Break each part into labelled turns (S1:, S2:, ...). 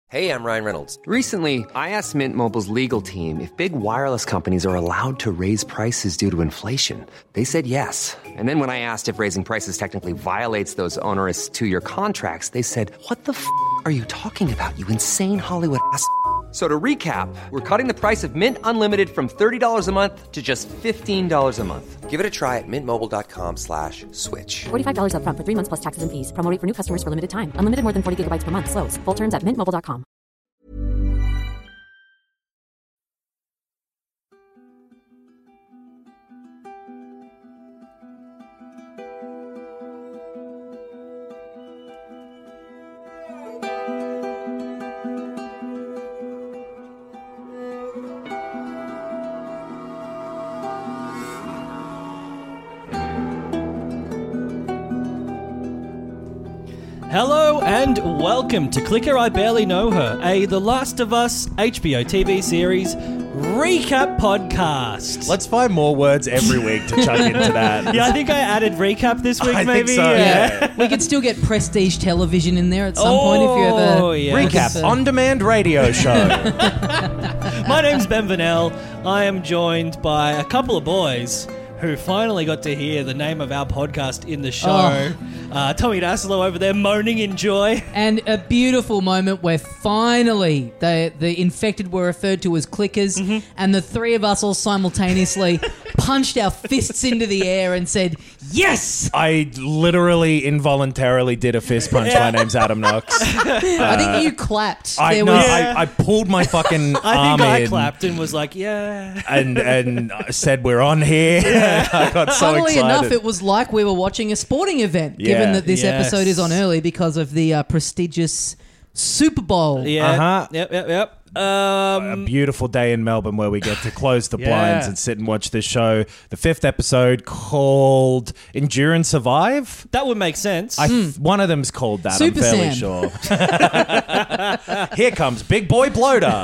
S1: Hey, I'm Ryan Reynolds.
S2: Recently, I asked Mint Mobile's legal team if big wireless companies are allowed to raise prices due to inflation. They said yes. And then when I asked if raising prices technically violates those onerous two-year contracts, they said, "What the f*** are you talking about, you insane Hollywood ass?" So to recap, we're cutting the price of Mint Unlimited from $30 a month to just $15 a month.
S1: Give it a try at mintmobile.com/switch.
S3: $45 up front for 3 months plus taxes and fees. Promo rate for new customers for limited time. Unlimited more than 40 gigabytes per month. Slows full terms at mintmobile.com.
S4: Hello and welcome to Clicker I Barely Know Her, a The Last of Us HBO TV series recap podcast.
S5: Let's find more words every week to chuck into that.
S4: Yeah, I think I added recap this week,
S5: I
S4: maybe.
S5: think so, yeah.
S6: We could still get Prestige Television in there at some point if you ever...
S4: yeah.
S5: Recap, on-demand radio show.
S4: My name's Ben Vanel. I am joined by a couple of boys who finally got to hear the name of our podcast in the show. Tommy Dasilo over there moaning in joy.
S6: And a beautiful moment where finally the infected were referred to as clickers, and the three of us all simultaneously punched our fists into the air and said, yes!
S5: I literally involuntarily did a fist punch. My name's Adam Knox.
S6: I think you clapped.
S5: I pulled my fucking
S4: I
S5: arm
S4: think I
S5: in
S4: clapped and was like, yeah.
S5: and said, we're on here. I got so
S6: Funnily
S5: excited.
S6: enough, it was like we were watching a sporting event, given that this
S4: Yes.
S6: episode is on early because of the prestigious Super Bowl.
S4: Yeah.
S5: Uh-huh.
S4: Yep.
S5: A beautiful day in Melbourne where we get to close the blinds and sit and watch this show. The 5th episode called Endure and Survive.
S4: That would make sense.
S5: One of them's called that,
S6: Super
S5: I'm fairly
S6: Sam.
S5: sure. Here comes Big Boy Bloater.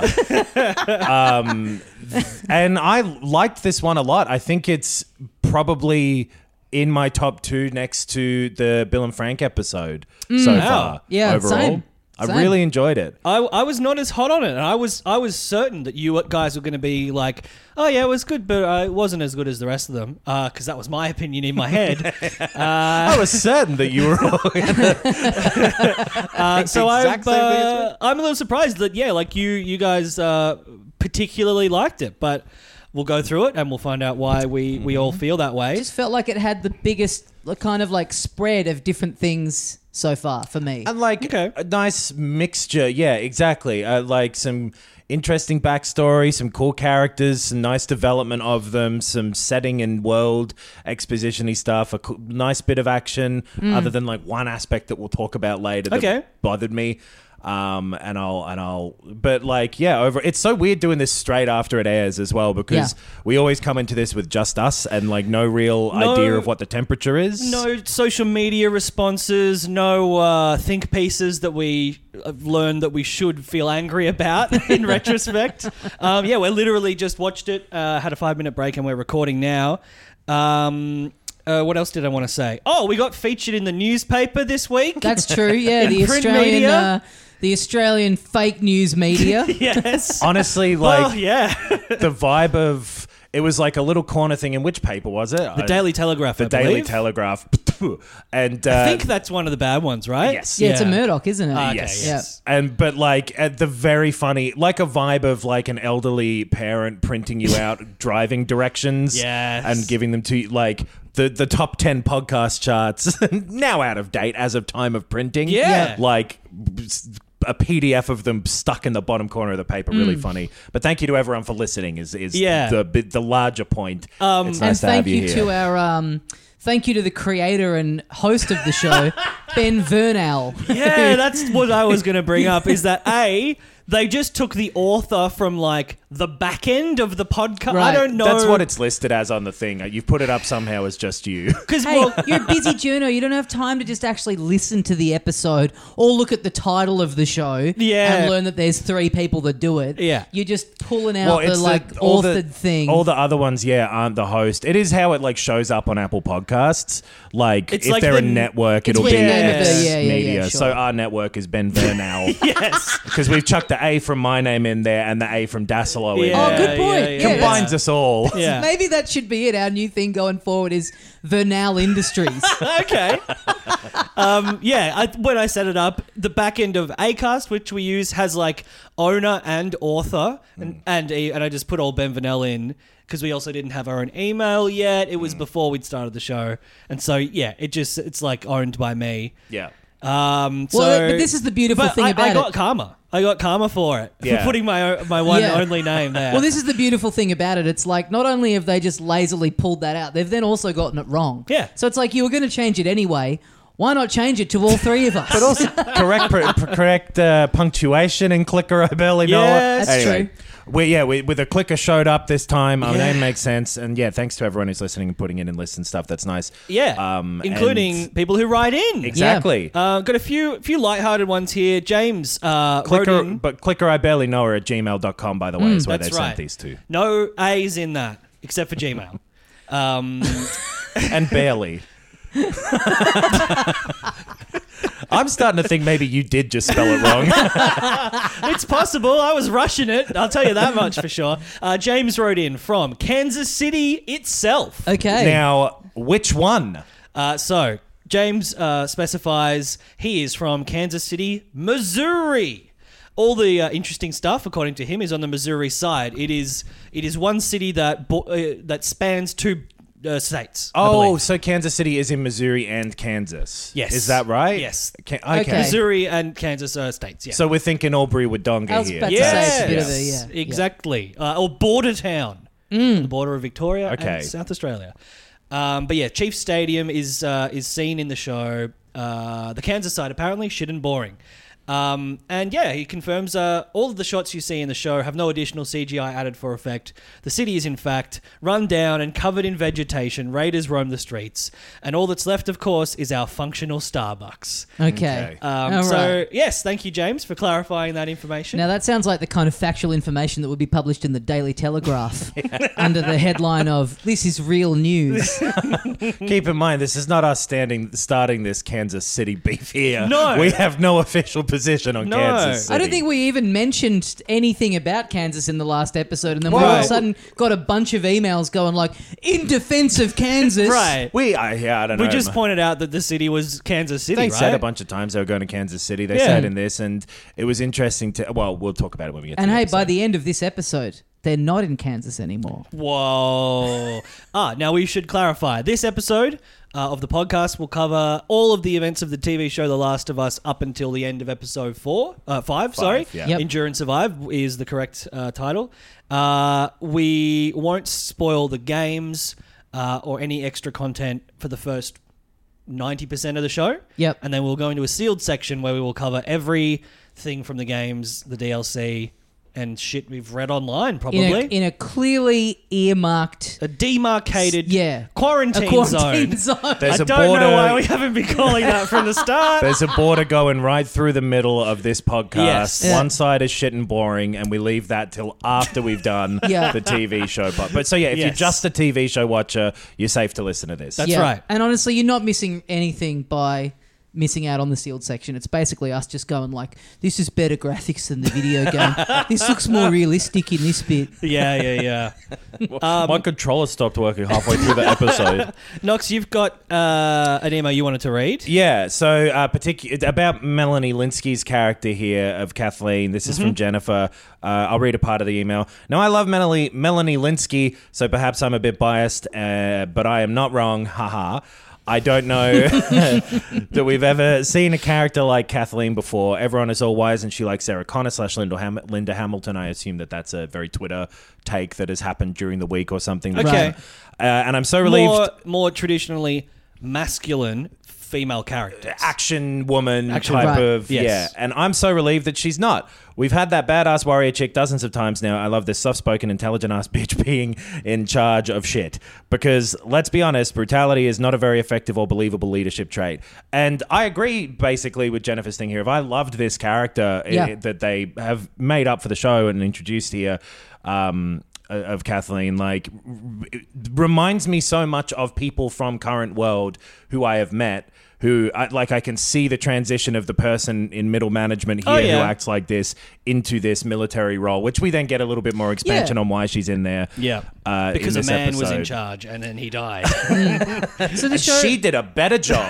S5: And I liked this one a lot. I think it's probably in my top 2 next to the Bill and Frank episode so far.
S6: Yeah,
S5: overall.
S6: same.
S5: I really enjoyed it.
S4: I was not as hot on it, and I was certain that you guys were going to be like, oh yeah, it was good, but it wasn't as good as the rest of them, because that was my opinion in my head.
S5: I was certain that you were all
S4: So
S5: exact same thing as
S4: I'm a little surprised that like you guys particularly liked it, but we'll go through it and we'll find out why we all feel that way.
S6: It just felt like it had the biggest kind of like spread of different things so far for me.
S5: And like a nice mixture. Yeah, exactly. Like some interesting backstory, some cool characters, some nice development of them, some setting and world exposition-y stuff, a nice bit of action, other than like one aspect that we'll talk about later that bothered me. But like, it's so weird doing this straight after it airs as well, because we always come into this with just us and like no real idea of what the temperature is.
S4: No social media responses, no think pieces that we have learned that we should feel angry about in retrospect. We literally just watched it, had a 5-minute break, and we're recording now. What else did I want to say? Oh, we got featured in the newspaper this week.
S6: That's true. Yeah, the
S4: print
S6: Australian,
S4: media.
S6: The Australian fake news media.
S4: Yes.
S5: Honestly, like
S4: the
S5: vibe of it was like a little corner thing. In which paper was it?
S4: The Daily Telegraph.
S5: The Daily Telegraph. And
S4: I think that's one of the bad ones, right?
S5: Yes.
S6: Yeah, it's a Murdoch, isn't it?
S4: Okay,
S5: yes. But like at the very funny, like a vibe of like an elderly parent printing you out driving directions, and giving them to you, like the top 10 podcast charts now out of date as of time of printing.
S4: Yeah.
S5: Like a PDF of them stuck in the bottom corner of the paper. Really funny. But thank you to everyone for listening. Is the larger point. It's nice to have you here.
S6: To our thank you to the creator and host of the show, Ben Vernal.
S4: Yeah, that's what I was going to bring up. Is that they just took the author from like the back end of the podcast.
S6: Right.
S4: I don't know.
S5: That's what it's listed as on the thing. You've put it up somehow as just you.
S4: Because
S6: Hey, you're a busy journo. You don't have time to just actually listen to the episode or look at the title of the show
S4: Yeah.
S6: and learn that there's 3 people that do it.
S4: Yeah.
S6: You're just pulling out the
S5: it's
S6: like
S5: all
S6: authored thing.
S5: All the other ones, aren't the host. It is how it like shows up on Apple Podcasts. Like
S4: It's
S5: if
S4: like
S5: they're
S4: the-
S5: a network,
S6: It's
S5: it'll
S6: with
S5: be
S6: the name of the-
S5: X
S6: yeah,
S5: media.
S6: sure.
S5: So our network is Ben Vernal.
S4: yes.
S5: Because we've chucked the A from my name in there and the A from Dasilo in
S4: Yeah,
S6: Oh,
S5: there.
S6: good point.
S4: yeah,
S6: Yeah,
S5: Combines us all.
S4: Yeah.
S6: Maybe that should be it. Our new thing going forward is Vernal Industries.
S4: Okay. When I set it up, the back end of Acast, which we use, has like owner and author, and I just put all Ben Vernel in because we also didn't have our own email yet. It was before we'd started the show, and so it's like owned by me.
S5: Yeah.
S6: Well, but this is the beautiful thing about
S4: I got
S6: it.
S4: karma. I got karma for it
S5: Yeah.
S4: for putting my one
S6: Yeah.
S4: only name there.
S6: Well, this is the beautiful thing about it. It's like not only have they just lazily pulled that out, they've then also gotten it wrong.
S4: Yeah.
S6: So it's like you were going to change it anyway. Why not change it to all 3 of us?
S5: But also correct punctuation in Clicker, I barely know.
S4: Yes.
S6: That's
S5: Anyway,
S6: true.
S5: With a clicker showed up this time. Our
S4: Yeah.
S5: name makes sense, and thanks to everyone who's listening and putting it in lists and stuff. That's nice.
S4: yeah, including
S5: and-
S4: people who write in.
S5: exactly.
S4: Got a few lighthearted ones here. James wrote
S5: Clicker,
S4: in.
S5: but Clicker, I barely know her at gmail.com, by the way, is where they
S4: That's
S5: sent
S4: right.
S5: these to.
S4: No A's in that, except for Gmail.
S5: And barely. I'm starting to think maybe you did just spell it wrong.
S4: It's possible. I was rushing it. I'll tell you that much for sure. James wrote in from Kansas City itself.
S6: Okay.
S5: Now, which one?
S4: So James specifies he is from Kansas City, Missouri. All the interesting stuff, according to him, is on the Missouri side. It is one city that spans 2 states. I
S5: Oh,
S4: believe.
S5: so Kansas City is in Missouri and Kansas.
S4: Yes.
S5: Is that right?
S4: Yes.
S5: Okay.
S6: Okay.
S4: Missouri and Kansas are states. Yeah.
S5: So we're thinking Albury Wodonga
S6: I was
S5: here.
S6: about to
S4: yes,
S6: say it's a bit of a, yeah.
S4: exactly. Or border town, the border of Victoria
S5: Okay.
S4: and South Australia. But yeah, Chiefs Stadium is seen in the show. The Kansas side apparently shit and boring. And yeah, he confirms all of the shots you see in the show have no additional CGI added for effect. The city is in fact run down and covered in vegetation. Raiders roam the streets, and all that's left, of course, is our functional Starbucks.
S6: Okay. All
S4: So
S6: right.
S4: yes, thank you, James, for clarifying that information.
S6: Now that sounds like the kind of factual information that would be published in the Daily Telegraph under the headline of "This is real news."
S5: Keep in mind, this is not us starting this Kansas City beef here.
S4: No.
S5: We have no official position on
S4: No.
S5: Kansas City.
S6: I don't think we even mentioned anything about Kansas in the last episode, and then we all of a
S4: Right.
S6: sudden got a bunch of emails going like, "In defense of Kansas."
S4: Right.
S5: I don't know.
S4: We just pointed out that the city was Kansas City,
S5: They
S4: right?
S5: said a bunch of times they were going to Kansas City. They
S4: Yeah.
S5: said in this, and it was interesting to. Well, we'll talk about it when we get.
S6: And
S5: to the
S6: hey,
S5: episode.
S6: by the end of this episode, they're not in Kansas anymore.
S4: Whoa. Now we should clarify. This episode of the podcast will cover all of the events of the TV show The Last of Us up until the end of episode 5, sorry.
S5: yeah.
S6: Yep.
S4: Endure and Survive is the correct title. We won't spoil the games or any extra content for the first 90% of the show.
S6: Yep.
S4: And then we'll go into a sealed section where we will cover everything from the games, the DLC, and shit we've read online, probably.
S6: In a clearly earmarked
S4: A demarcated quarantine,
S6: a quarantine
S4: zone.
S6: zone.
S5: There's
S4: I
S5: a
S4: don't
S5: border.
S4: know why we haven't been calling that from the start.
S5: There's a border going right through the middle of this podcast.
S4: Yes.
S6: Yeah.
S5: One side is shit and boring, and we leave that till after we've done
S6: Yeah.
S5: the TV show. But so yeah, if you're
S4: Yes.
S5: just a TV show watcher, you're safe to listen to this.
S4: That's right.
S6: And honestly, you're not missing anything by missing out on the sealed section. It's basically us just going like, this is better graphics than the video game. This looks more realistic in this bit.
S4: Yeah.
S5: My controller stopped working halfway through the episode.
S4: Knox, you've got an email you wanted to read.
S5: Yeah, so about Melanie Linsky's character here of Kathleen. This is from Jennifer. I'll read a part of the email. Now, I love Melanie Linsky, so perhaps I'm a bit biased, but I am not wrong. Haha. I don't know that we've ever seen a character like Kathleen before. Everyone is all, why isn't she like Sarah Connor / Linda Hamilton? I assume that that's a very Twitter take that has happened during the week or something.
S4: Okay.
S5: And I'm so relieved.
S4: More traditionally masculine female characters.
S5: action woman
S4: Action-
S5: type
S6: Right.
S5: of
S4: Yes.
S5: and I'm so relieved that she's not. We've had that badass warrior chick dozens of times now. I love this soft-spoken, intelligent-ass bitch being in charge of shit. Because, let's be honest, brutality is not a very effective or believable leadership trait. And I agree, basically, with Jennifer's thing here. If I loved this character that they have made up for the show and introduced here, of Kathleen, like, it reminds me so much of people from current world who I have met, who I can see the transition of the person in middle management here who acts like this into this military role, which we then get a little bit more expansion on why she's in there.
S4: Yeah, because a man was in charge and then he died.
S6: So the show,
S5: She did a better job.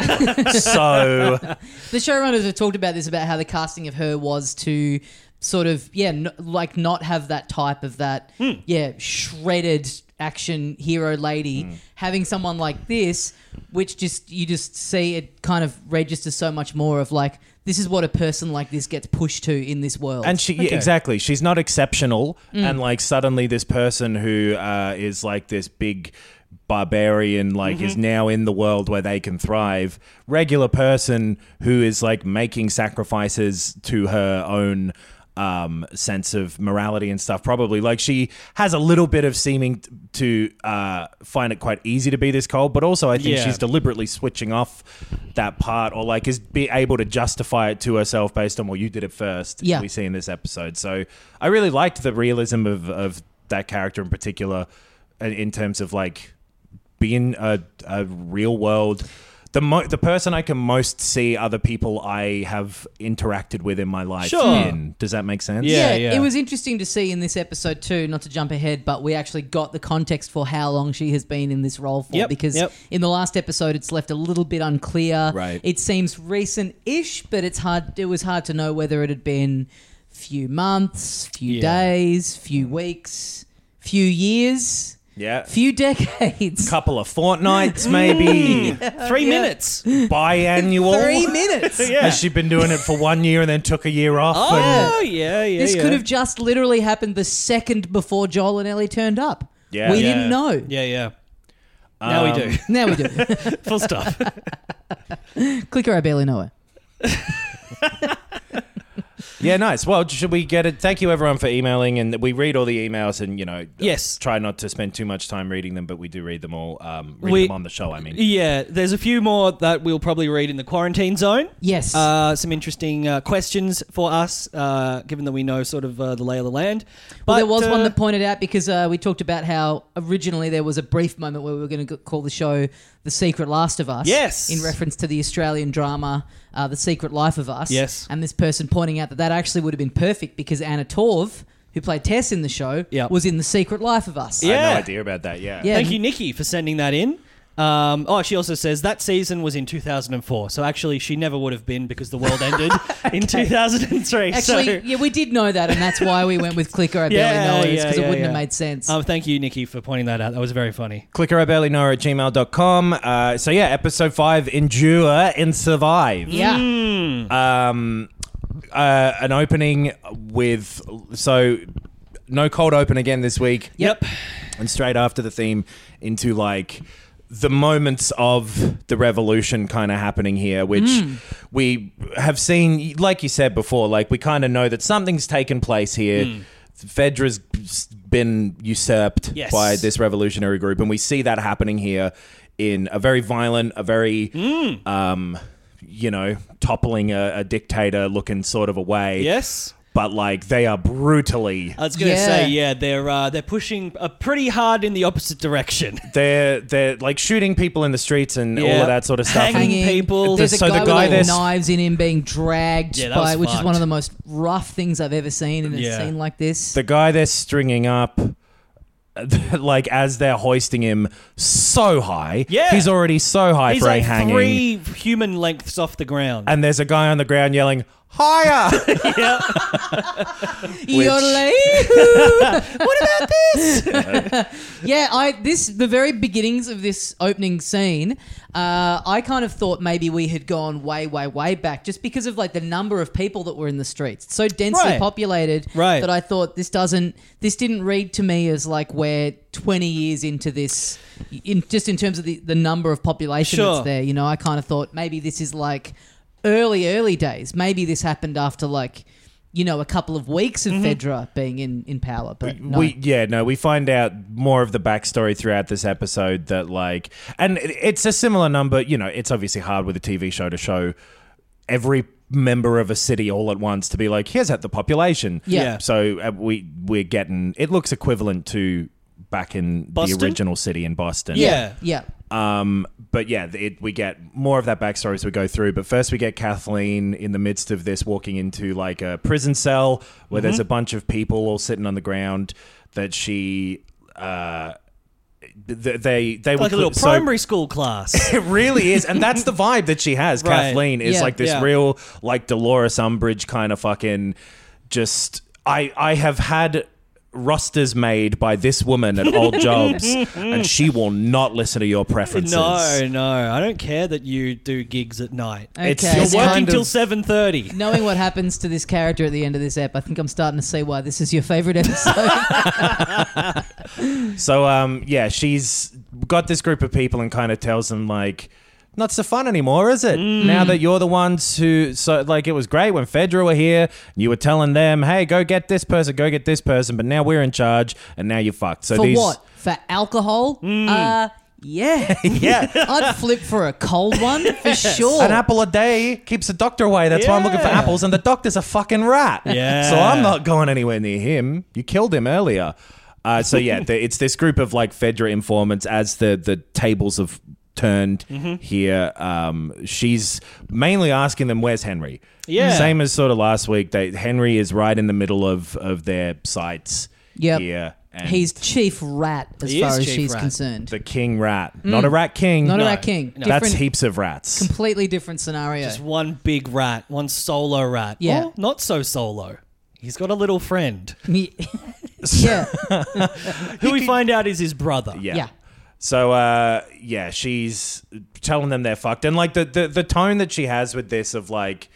S5: So
S6: the showrunners have talked about this, about how the casting of her was to sort of not have that type of that shredded action hero lady, having someone like this, which you just see it kind of registers so much more of like, this is what a person like this gets pushed to in this world.
S5: And exactly, she's not exceptional, and like suddenly this person who is like this big barbarian, like is now in the world where they can thrive. Regular person who is like making sacrifices to her own sense of morality and stuff, probably. Like, she has a little bit of seeming to find it quite easy to be this cold, but also I think she's deliberately switching off that part, or like is be able to justify it to herself based on what you did at first. We see in this episode. So I really liked the realism of that character in particular, in terms of like being a real world. The person I can most see other people I have interacted with in my life in. Does that make sense?
S4: Yeah.
S6: It was interesting to see in this episode too, not to jump ahead, but we actually got the context for how long she has been in this role for, because in the last episode it's left a little bit unclear.
S5: Right.
S6: It seems recent-ish, but it was hard to know whether it had been few months, few days, few weeks, few years.
S5: Yeah.
S6: Few decades.
S5: Couple of fortnights, maybe.
S4: 3 minutes.
S5: Biannual.
S6: 3 minutes.
S5: Has she been doing it for 1 year and then took a year off?
S4: Oh, yeah.
S6: This could have just literally happened the second before Joel and Ellie turned up.
S5: Yeah.
S6: We didn't know.
S4: Yeah. Now we do.
S6: Now we do.
S4: Full stop.
S6: Clicker, I barely know her.
S5: Yeah, nice. Well, should we get it? Thank you, everyone, for emailing. And we read all the emails and,
S4: Yes.
S5: try not to spend too much time reading them, but we do read them all. Read them on the show, I mean.
S4: Yeah, there's a few more that we'll probably read in the quarantine zone.
S6: Yes.
S4: Some interesting questions for us, given that we know sort of the lay of the land.
S6: Well, there was one that pointed out, because we talked about how originally there was a brief moment where we were going to call the show The Secret Last of Us.
S4: Yes.
S6: In reference to the Australian drama The Secret Life of Us.
S4: Yes.
S6: And this person pointing out that actually would have been perfect, because Anna Torv, who played Tess in the show, was in The Secret Life of Us.
S5: I had no idea about that, yeah.
S6: Yeah.
S4: Thank you, Nikki, for sending that in. She also says that season was in 2004, so actually she never would have been, because the world ended in 2003.
S6: Actually, we did know that, and that's why we went with Clicker, I barely know it, because it wouldn't have made sense.
S4: Thank you, Nikki, for pointing that out. That was very funny.
S5: clickerIbarelyknow@gmail.com. Episode 5, Endure and Survive.
S6: Yeah.
S5: An opening with... So, no cold open again this week.
S4: Yep.
S5: And straight after the theme into, like... the moments of the revolution kind of happening here, which we have seen, like you said before, like we kind of know that something's taken place here. Fedra's been usurped by this revolutionary group, and we see that happening here in a very violent, a very, toppling a dictator looking sort of a way.
S4: Yes.
S5: But like they are brutally.
S4: I was going to say, they're pushing pretty hard in the opposite direction.
S5: They're like shooting people in the streets and all of that sort of stuff.
S4: Hanging people.
S6: There's a
S5: So
S6: guy
S5: the guy
S6: with
S5: there's-
S6: knives in him being dragged
S4: Yeah, that
S6: by,
S4: was
S6: which is
S4: fucked.
S6: one of the most rough things I've ever seen in a scene like this.
S5: The guy they're stringing up, like as they're hoisting him so high.
S4: Yeah.
S5: He's already so high
S4: He's
S5: for
S4: like
S5: a hanging.
S4: 3 human lengths off the ground.
S5: And there's a guy on the ground yelling, higher.
S6: Yodelay. What about this? The very beginnings of this opening scene, I kind of thought maybe we had gone way, way, way back just because of like the number of people that were in the streets. It's so densely
S4: Right.
S6: populated
S4: Right.
S6: that I thought this didn't read to me as like we're 20 years into this, in terms of the number of population
S4: Sure.
S6: that's there. You know, I kind of thought maybe this is like early days. Maybe this happened after like, you know, a couple of weeks of Fedra being in power. But no.
S5: We find out more of the backstory throughout this episode that like, and it's a similar number. You know, it's obviously hard with a TV show to show every member of a city all at once to be like, here's the population.
S6: Yeah.
S5: So we're getting, it looks equivalent to back in
S4: Boston?
S5: the original city in Boston.
S4: Yeah.
S5: But yeah, we get more of that backstory as we go through. But first we get Kathleen in the midst of this walking into like a prison cell where there's a bunch of people all sitting on the ground that she... they
S4: Like a little primary school class.
S5: It really is. And that's the vibe that she has.
S4: Right.
S5: Kathleen is
S6: Yeah.
S5: like this
S4: Yeah.
S5: real like Dolores Umbridge kind of fucking just... I have had... rosters made by this woman at old jobs and she will not listen to your preferences.
S4: No, I don't care that you do gigs at night.
S5: It's
S6: Okay.
S4: You're
S5: It's
S4: working
S5: kind
S4: till
S5: of-
S4: 7:30.
S6: Knowing what happens to this character at the end of this ep, I think I'm starting to see why this is your favorite episode.
S5: So, she's got this group of people and kind of tells them, like, not so fun anymore, is it? Now that you're the ones who... So, like, it was great when Fedra were here. You were telling them, hey, go get this person, but now we're in charge, and now you're fucked. So
S6: For
S5: these...
S6: what? For alcohol? Yeah.
S5: Yeah.
S6: I'd flip for a cold one for sure.
S5: An apple a day keeps the doctor away. That's why I'm looking for
S4: Yeah.
S5: apples, and the doctor's a fucking rat.
S4: Yeah.
S5: So I'm not going anywhere near him. You killed him earlier. It's this group of, like, Fedra informants as the tables have turned here. She's mainly asking them, where's Henry?
S4: Yeah.
S5: Same as sort of last week. Henry is right in the middle of their sights
S6: Yep.
S5: here. And
S6: He's chief rat as
S4: He
S6: far
S4: is
S6: as
S4: chief
S6: she's
S4: rat.
S6: concerned.
S5: the king rat. Not a rat king.
S6: Not a rat king.
S4: No.
S5: That's
S6: Different,
S5: heaps of rats.
S6: completely different scenario.
S4: Just one big rat, one solo rat.
S6: Yeah.
S4: Or not so solo. He's got a little friend
S6: yeah.
S4: who we find out is his brother.
S6: Yeah.
S5: So, she's telling them they're fucked. And, like, the tone that she has with this of, like,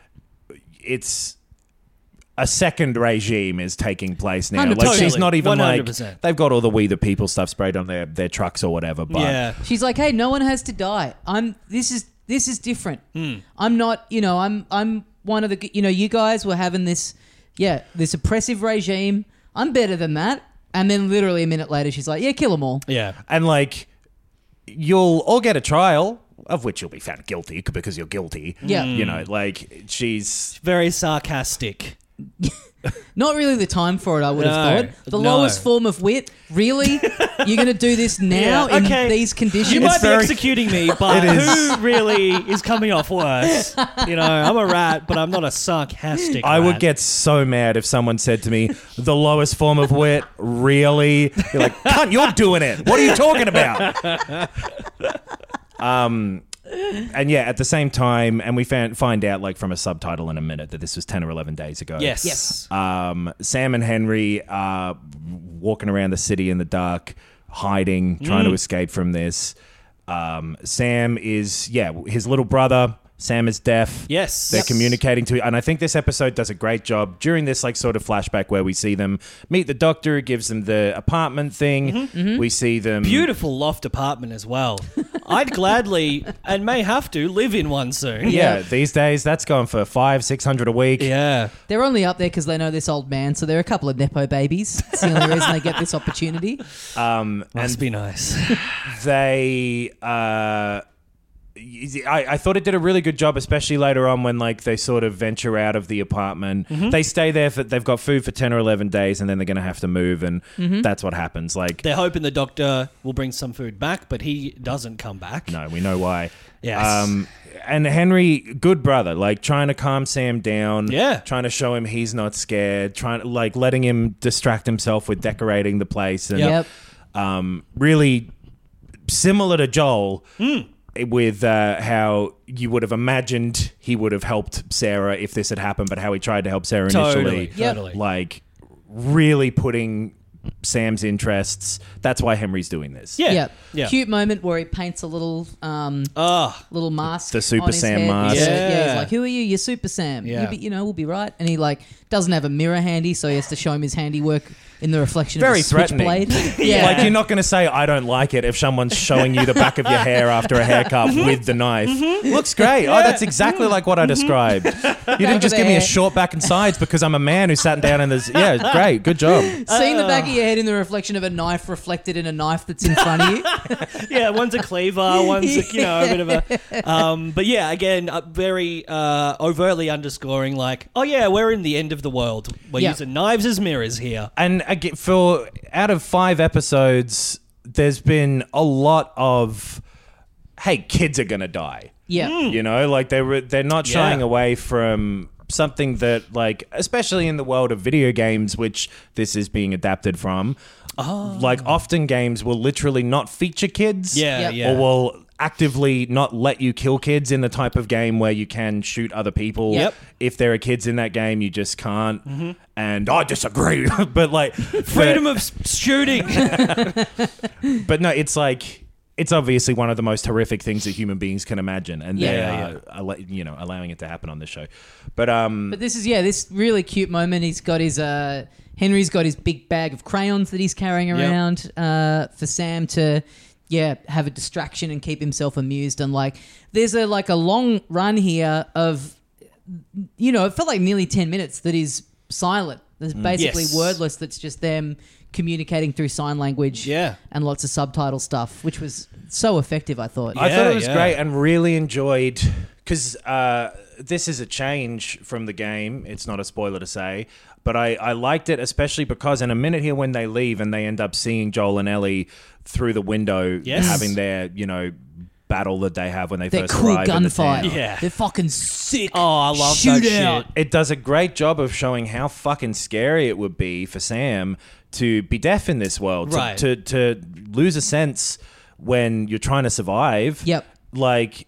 S5: it's a second regime is taking place now.
S6: 100%.
S5: Like, she's
S4: Totally.
S5: not even
S4: 100%.
S5: like, they've got all the We the People stuff sprayed on their trucks or whatever. But
S4: Yeah.
S6: She's like, hey, no one has to die. This is different. I'm not, I'm one of the, you guys were having this oppressive regime. I'm better than that. And then literally a minute later, she's like, yeah, kill them all.
S4: Yeah.
S5: And, like, you'll all get a trial, of which you'll be found guilty because you're guilty.
S6: Yeah.
S5: You know, like, she's...
S4: Very sarcastic.
S6: Not really the time for it, I would
S4: No,
S6: have thought. The
S4: no.
S6: lowest form of wit? Really? You're going to do this now
S4: Yeah, okay.
S6: in these conditions?
S4: You might be
S5: very-
S4: executing me, but
S5: It is.
S4: who really is coming off worse? I'm a rat, but I'm not a sarcastic
S5: I
S4: rat.
S5: would get so mad if someone said to me, the lowest form of wit, really? You're like, cunt, you're doing it. What are you talking about? And yeah, at the same time, and we find out, like, from a subtitle in a minute that this was 10 or 11 days ago.
S4: Yes.
S6: Yes.
S5: Sam and Henry are walking around the city in the dark, hiding, trying to escape from this. Sam is, his little brother. Sam is deaf.
S4: Yes.
S5: They're
S4: Yes.
S5: communicating to, and I think this episode does a great job during this, like, sort of flashback where we see them meet the doctor, who gives them the apartment thing. We see them
S4: Beautiful loft apartment as well. I'd gladly, and may have to, live in one soon.
S5: Yeah, these days that's going for $500-600 a week.
S4: Yeah.
S6: They're only up there because they know this old man, so they're a couple of Nepo babies. It's the only reason they get this opportunity.
S4: Must be nice.
S5: They I thought it did a really good job, especially later on when, like, they sort of venture out of the apartment. They stay there they've got food for 10 or 11 days, and then they're going to have to move, and that's what happens. Like,
S4: They're hoping the doctor will bring some food back, but he doesn't come back.
S5: no, we know why.
S4: Yes.
S5: And Henry, good brother, like, trying to calm Sam down.
S4: Yeah.
S5: Trying to show him he's not scared. Trying to, like, letting him distract himself with decorating the place. And
S6: Yep.
S5: really similar to Joel. with how you would have imagined he would have helped Sarah if this had happened, but how he tried to help Sarah initially.
S4: Totally.
S5: Like, really putting Sam's interests. That's why Henry's doing this.
S4: Yeah.
S6: Cute moment where he paints a little little mask.
S5: The Super
S6: on his
S5: Sam
S6: head.
S5: mask.
S6: Yeah. He's
S4: Yeah.
S6: like, who are you? You're Super Sam.
S4: Yeah.
S6: We'll be right. And he like doesn't have a mirror handy, so he has to show him his handiwork in the reflection
S5: Very
S6: of a
S5: threatening.
S6: switchblade. Yeah.
S5: Like, you're not going to say, I don't like it if someone's showing you the back of your hair after a haircut with the knife. Looks great. Oh, that's exactly like what I described. You didn't just give me a short back and sides because I'm a man who's sat down in this. Yeah, great. Good job.
S6: Seeing the back of your head in the reflection of a knife reflected in a knife that's in front of you.
S4: Yeah, one's a cleaver, one's a bit of a. But yeah, again, very overtly underscoring, like, oh yeah, we're in the end of the world. We're using knives as mirrors here.
S5: And again, for out of 5 episodes, there's been a lot of, hey, kids are going to die.
S6: Yeah.
S5: You know, like they're not shying away from something that, like, especially in the world of video games, which this is being adapted from. Like, often games will literally not feature kids.
S6: Yeah.
S5: Or will actively not let you kill kids in the type of game where you can shoot other people.
S6: Yep.
S5: If there are kids in that game, you just can't. And I disagree. But like,
S4: Freedom of shooting.
S5: but no, it's like, it's obviously one of the most horrific things that human beings can imagine, and they are, allowing it to happen on this show. But
S6: this is this really cute moment. He's got his Henry's got his big bag of crayons that he's carrying around for Sam to have a distraction and keep himself amused. And like, there's a long run here of, it felt like nearly 10 minutes that is silent. There's basically wordless. That's just them communicating through sign language. And lots of subtitle stuff, which was so effective, I thought.
S5: I thought it was great and really enjoyed, because this is a change from the game. It's not a spoiler to say, but I liked it, especially because in a minute here when they leave and they end up seeing Joel and Ellie through the window, having their, battle that they have when they
S6: They're
S5: first
S6: cool
S5: arrive in the
S6: gunfight.
S5: town.
S4: Yeah.
S6: They're fucking sick.
S4: Oh, I love
S6: Shoot
S4: that
S6: out.
S4: shit.
S5: It does a great job of showing how fucking scary it would be for Sam to be deaf in this world.
S4: Right.
S5: To lose a sense when you're trying to survive.
S6: Yep.
S5: Like,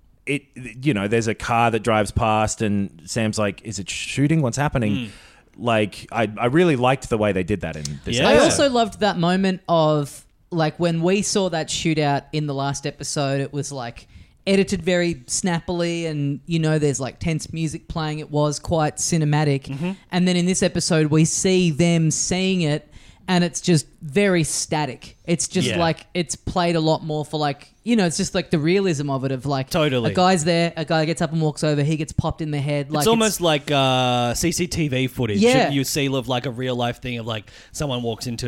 S5: there's a car that drives past and Sam's like, is it shooting? What's happening? Like, I really liked the way they did that in this
S4: Yeah.
S6: I
S5: episode.
S6: also loved that moment of, like, when we saw that shootout in the last episode, it was like edited very snappily and, there's like tense music playing. It was quite cinematic. And then in this episode, we see them seeing it and it's just very static. It's just like, it's played a lot more for like, it's just like the realism of it, of like,
S4: Totally.
S6: a guy's there, a guy gets up and walks over, he gets popped in the head. Like,
S4: It's almost like CCTV footage.
S6: Yeah.
S4: You see of like a real life thing of like someone walks into,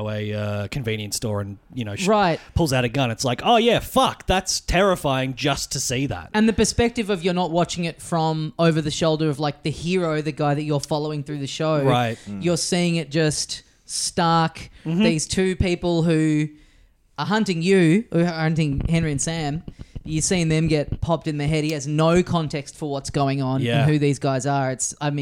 S4: a convenience store and,
S6: Right.
S4: pulls out a gun. It's like, oh yeah, fuck, that's terrifying just to see that.
S6: And the perspective of you're not watching it from over the shoulder of like the hero, the guy that you're following through the show.
S4: Right.
S6: You're seeing it just stark. These two people who are hunting you, who are hunting Henry and Sam. You're seeing them get popped in the head. He has no context for what's going on and who these guys are.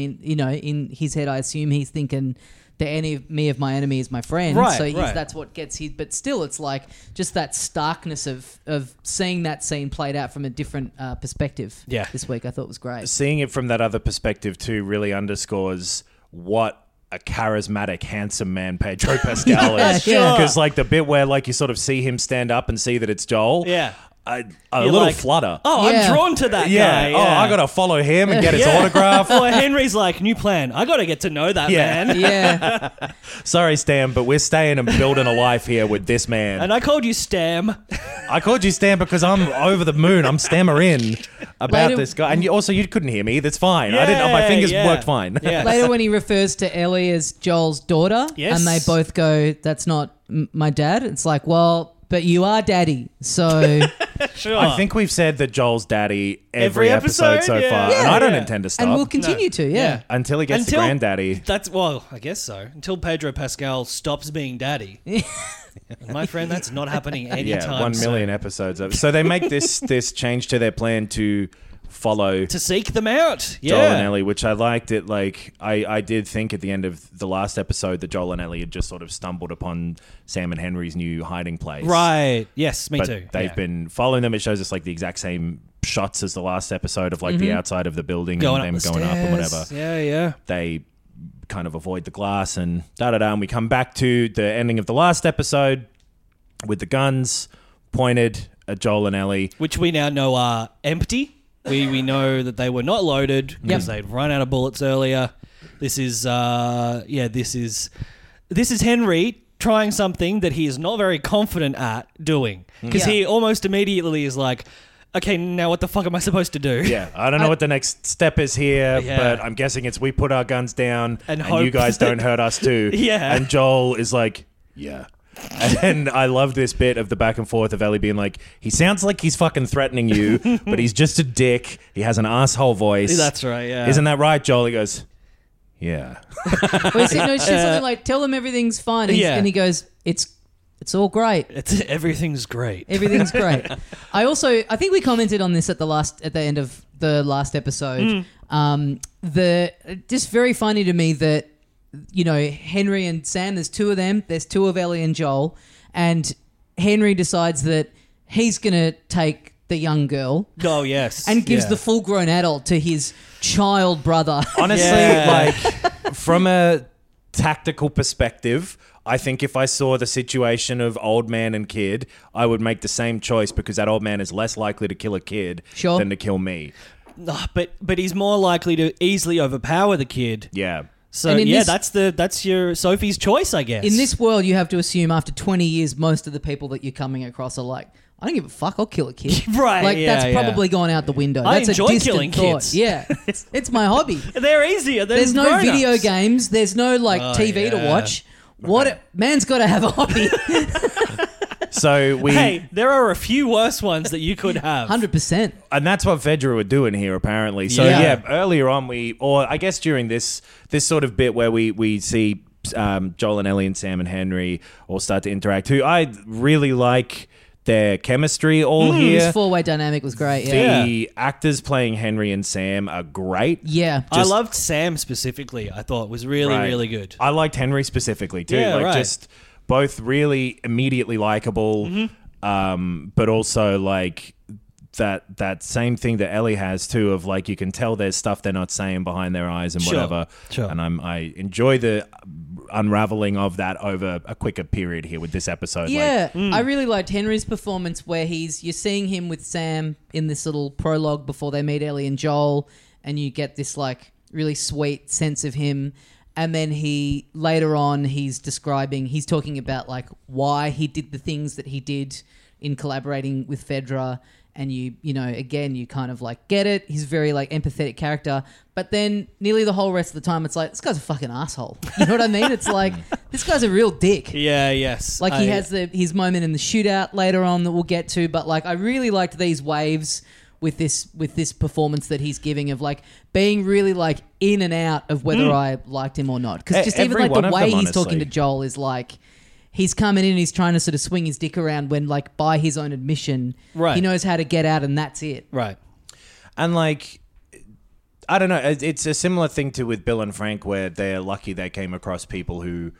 S6: In his head, I assume he's thinking the enemy of my enemy is my friend.
S4: Right,
S6: So
S4: right.
S6: that's what gets his. But still, it's like just that starkness of seeing that scene played out from a different perspective.
S4: Yeah.
S6: This week I thought was great.
S5: Seeing it from that other perspective too really underscores what a charismatic, handsome man Pedro Pascal is.
S6: Sure.
S5: Because like the bit where like you sort of see him stand up and see that it's Joel.
S4: Yeah.
S5: A
S4: You're
S5: little
S4: like,
S5: flutter.
S4: Oh,
S6: Yeah.
S4: I'm drawn to that
S5: yeah.
S4: guy.
S5: Oh, I got to follow him and get his autograph.
S4: Or Henry's like, new plan. I got to get to know that
S5: Yeah.
S4: man.
S6: Yeah.
S5: Sorry, Stan, but we're staying and building a life here with this man.
S4: And I called you Stam.
S5: I called you Stan because I'm over the moon. I'm stammering about
S6: Later-
S5: this guy. And you couldn't hear me. That's fine. I didn't. My fingers worked fine.
S4: Yeah.
S6: Later, when he refers to Ellie as Joel's daughter,
S4: Yes.
S6: and they both go, "That's not my dad." It's like, well, but you are daddy, so.
S4: Sure.
S5: I think we've said that Joel's daddy every episode so
S4: yeah.
S5: far,
S4: Yeah.
S5: and I don't
S4: Yeah.
S5: intend to stop
S6: And we'll continue to, yeah.
S5: until he gets to granddaddy.
S4: I guess so. Until Pedro Pascal stops being daddy. My friend, that's not happening anytime
S5: Yeah, 1 million
S4: soon.
S5: episodes of it. So they make this change to their plan to follow
S4: To seek them out. Yeah.
S5: Joel and Ellie, which I liked it. Like, I did think at the end of the last episode that Joel and Ellie had just sort of stumbled upon Sam and Henry's new hiding place.
S4: Right. Yes, me
S5: But
S4: too.
S5: they've been following them. It shows us like the exact same shots as the last episode of like the outside of the building
S4: Going
S5: and
S4: up
S5: them
S4: the
S5: going up and
S4: stairs.
S5: whatever.
S4: Yeah.
S5: They kind of avoid the glass and and we come back to the ending of the last episode with the guns pointed at Joel and Ellie.
S4: Which we now know are empty. We know that they were not loaded because they'd run out of bullets earlier. This is Henry trying something that he is not very confident at doing, because he almost immediately is like, okay, now what the fuck am I supposed to do?
S5: Yeah, I don't know what the next step is here,
S4: Yeah.
S5: but I'm guessing it's we put our guns down
S4: And
S5: and
S4: hope
S5: you guys
S4: that-
S5: don't hurt us too.
S4: Yeah.
S5: And Joel is like, yeah. And I love this bit of the back and forth of Ellie being like, he sounds like he's fucking threatening you, but he's just a dick. He has an asshole voice.
S4: That's right, yeah.
S5: Isn't that right, Joel? He goes, yeah.
S6: Well, she said something like, "Tell him everything's fine," and he goes, "It's all great.
S4: Everything's great.
S6: Everything's great." I think we commented on this at the end of the last episode. Just very funny to me that, you know, Henry and Sam, there's two of them. There's two of Ellie and Joel, and Henry decides that he's gonna take the young girl
S4: Oh, yes.
S6: and gives
S4: Yeah.
S6: the full-grown adult to his child brother.
S5: Honestly,
S4: Yeah.
S5: like, from a tactical perspective, I think if I saw the situation of old man and kid, I would make the same choice because that old man is less likely to kill a kid
S6: Sure.
S5: than to kill me.
S4: But he's more likely to easily overpower the kid.
S5: Yeah.
S4: So
S6: And in
S4: yeah,
S6: this-
S4: that's your Sophie's choice, I guess.
S6: In this world, you have to assume after 20 years, most of the people that you're coming across are like, I don't give a fuck, I'll kill a kid.
S4: Right,
S6: Like,
S4: yeah,
S6: that's
S4: yeah.
S6: probably gone out the window.
S4: I
S6: That's
S4: enjoy
S6: a distant
S4: killing
S6: thought.
S4: kids.
S6: Yeah. It's my hobby.
S4: they're easier. Than
S6: There's no
S4: grown-ups.
S6: video games. There's no, TV to
S4: yeah.
S6: watch. Man's got to have a hobby.
S5: So we,
S4: Hey, there are a few worse ones that you could have.
S6: 100%.
S5: and that's what Vedra were doing here, apparently. So
S6: Yeah.
S5: yeah, earlier on or I guess during this sort of bit where we see Joel and Ellie and Sam and Henry all start to interact, who I really like their chemistry all here.
S6: This four-way dynamic was great. Yeah.
S5: The actors playing Henry and Sam are great.
S6: Yeah.
S4: I loved Sam specifically. I thought was really,
S5: Right.
S4: really good.
S5: I liked Henry specifically too.
S4: Yeah, right.
S5: Just both really immediately likable, but also like that same thing that Ellie has too, of like you can tell there's stuff they're not saying behind their eyes and
S4: Sure,
S5: whatever.
S4: sure.
S5: And I enjoy the unraveling of that over a quicker period here with this episode.
S6: Yeah, I really liked Henry's performance where you're seeing him with Sam in this little prologue before they meet Ellie and Joel, and you get this like really sweet sense of him. And then later on he's talking about like why he did the things that he did in collaborating with Vedra. And you again, you kind of like get it. He's a very like empathetic character, but then nearly the whole rest of the time, it's like this guy's a fucking asshole. You know what I mean? It's like this guy's a real dick.
S4: Yeah, yes.
S6: Like he has his moment in the shootout later on that we'll get to, but like I really liked these waves with this performance that he's giving of like being really like in and out of whether I liked him or not. Because just even
S5: Every
S6: like
S5: one
S6: the
S5: of
S6: way
S5: them,
S6: he's talking
S5: honestly.
S6: to Joel is like he's coming in and he's trying to sort of swing his dick around when like by his own admission
S4: Right.
S6: he knows how to get out and that's it.
S4: Right.
S5: And like, I don't know, it's a similar thing to with Bill and Frank where they're lucky they came across people who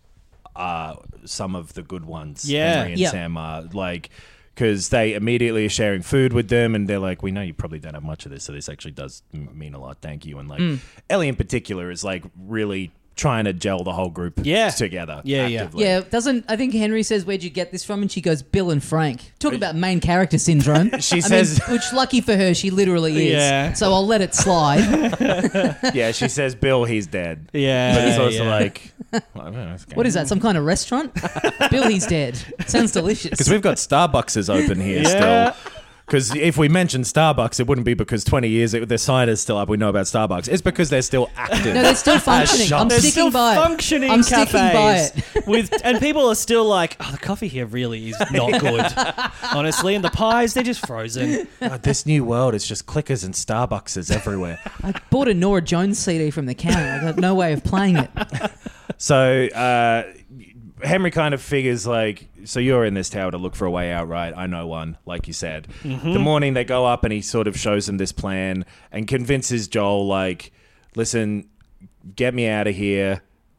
S5: are some of the good ones.
S4: Yeah.
S5: Henry and
S6: Yeah.
S5: Sam are like, because they immediately are sharing food with them and they're like, we know you probably don't have much of this, so this actually does mean a lot. Thank you. And like Ellie in particular is like really trying to gel the whole group together.
S4: Yeah, yeah.
S5: actively.
S6: Yeah, I think Henry says, "Where'd you get this from?" And she goes, "Bill and Frank." Talk about main character syndrome.
S5: She says-
S6: which lucky for her, she literally is.
S4: Yeah.
S6: So I'll let it slide.
S5: Yeah, she says, Bill, he's dead.
S4: Yeah.
S5: But it's also
S4: yeah.
S5: like, well, I don't know, it's
S6: What is that? Some kind of restaurant? Bill, he's dead. Sounds delicious.
S5: Because we've got Starbucks open here
S4: Yeah.
S5: still. Because if we mention Starbucks, it wouldn't be because 20 years the sign is still up. We know about Starbucks. It's because they're still active.
S6: No, they're still functioning. I'm
S4: There's
S6: sticking
S4: still
S6: by it.
S4: functioning
S6: I'm
S4: cafes
S6: sticking by it.
S4: and people are still like, oh, the coffee here really is not good, honestly, and the pies they're just frozen.
S5: God, this new world is just clickers and Starbucks everywhere.
S6: I bought a Nora Jones CD from the counter. I got no way of playing it.
S5: So Henry kind of figures like so you're in this tower to look for a way out, right? I know one, like you said. The morning they go up and he sort of shows them this plan and convinces Joel, like, listen, get me out of here.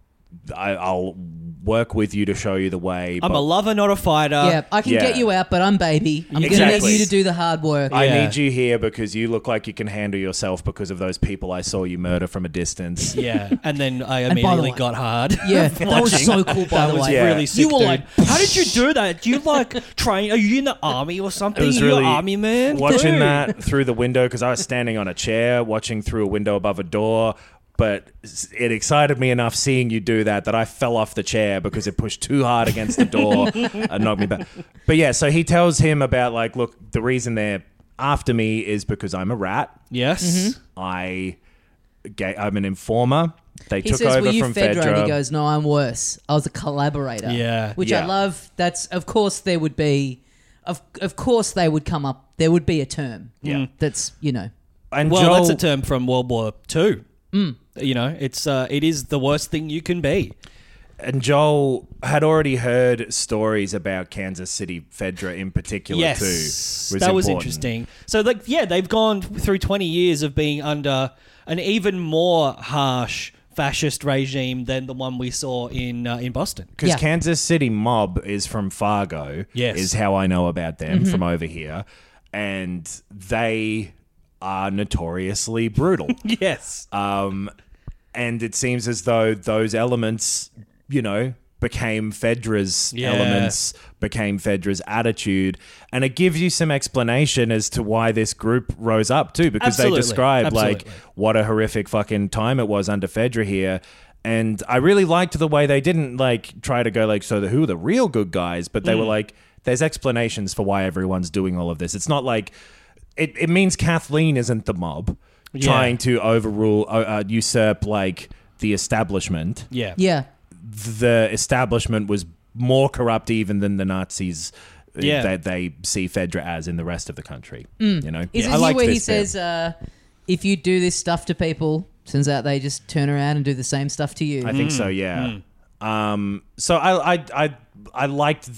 S5: I'll work with you to show you the way.
S4: I'm a lover, not a fighter.
S6: Yeah, I can get you out, but I'm baby. I'm going to
S5: Exactly.
S6: need you to do the hard work.
S5: I
S4: Yeah.
S5: need you here because you look like you can handle yourself because of those people I saw you murder from a distance.
S4: Yeah, and then I
S6: by the
S4: immediately
S6: way-
S4: got hard.
S6: Yeah, that was so cool, by
S4: That
S6: the
S4: was
S6: way.
S5: Yeah.
S4: really sick,
S6: You were
S4: dude.
S6: like,
S4: how did you do that? Do you like train? Are you in the army or something?
S5: It was
S4: Are you
S5: really
S4: an army man?
S5: watching
S4: Dude.
S5: that through the window because I was standing on a chair watching through a window above a door. But it excited me enough seeing you do that I fell off the chair because it pushed too hard against the door and knocked me back. But yeah, so he tells him about like, look, the reason they're after me is because I'm a rat.
S4: Yes.
S5: I'm an informer. They
S6: He
S5: took
S6: says,
S5: over
S6: were you
S5: from
S6: Fedra?
S5: Fedra.
S6: And he goes, no, I'm worse. I was a collaborator.
S4: Yeah.
S6: Which
S5: Yeah.
S6: I love. That's, of course, there would be, of course they would come up, there would be a term.
S5: Yeah.
S6: That's, you know.
S5: And
S4: Well,
S5: Joel,
S4: that's a term from World War II. You know, it is the worst thing you can be.
S5: And Joel had already heard stories about Kansas City Fedra in particular
S4: Yes,
S5: too.
S4: that was
S5: important.
S4: interesting. So, like, yeah, they've gone through 20 years of being under an even more harsh fascist regime than the one we saw in Boston.
S5: Because
S6: Yeah.
S5: Kansas City mob is from Fargo,
S4: Yes.
S5: is how I know about them from over here. And they are notoriously brutal.
S4: Yes.
S5: And it seems as though those elements, you know, became Fedra's
S4: Yeah.
S5: elements, became Fedra's attitude. And it gives you some explanation as to why this group rose up too, because
S4: Absolutely.
S5: they describe like
S4: Absolutely.
S5: what a horrific fucking time it was under Fedra here. And I really liked the way they didn't like try to go like, so who are the real good guys? But they were like, there's explanations for why everyone's doing all of this. It's not like, it means Kathleen isn't the mob trying to overrule, usurp like the establishment.
S4: Yeah.
S6: Yeah.
S5: The establishment was more corrupt even than the Nazis
S4: Yeah.
S5: that they see Fedra as in the rest of the country. You know,
S6: Is it
S5: I
S6: here
S5: liked
S6: where he
S5: this bit.
S6: says, if you do this stuff to people, turns out they just turn around and do the same stuff to you?
S5: I think so, yeah. So I liked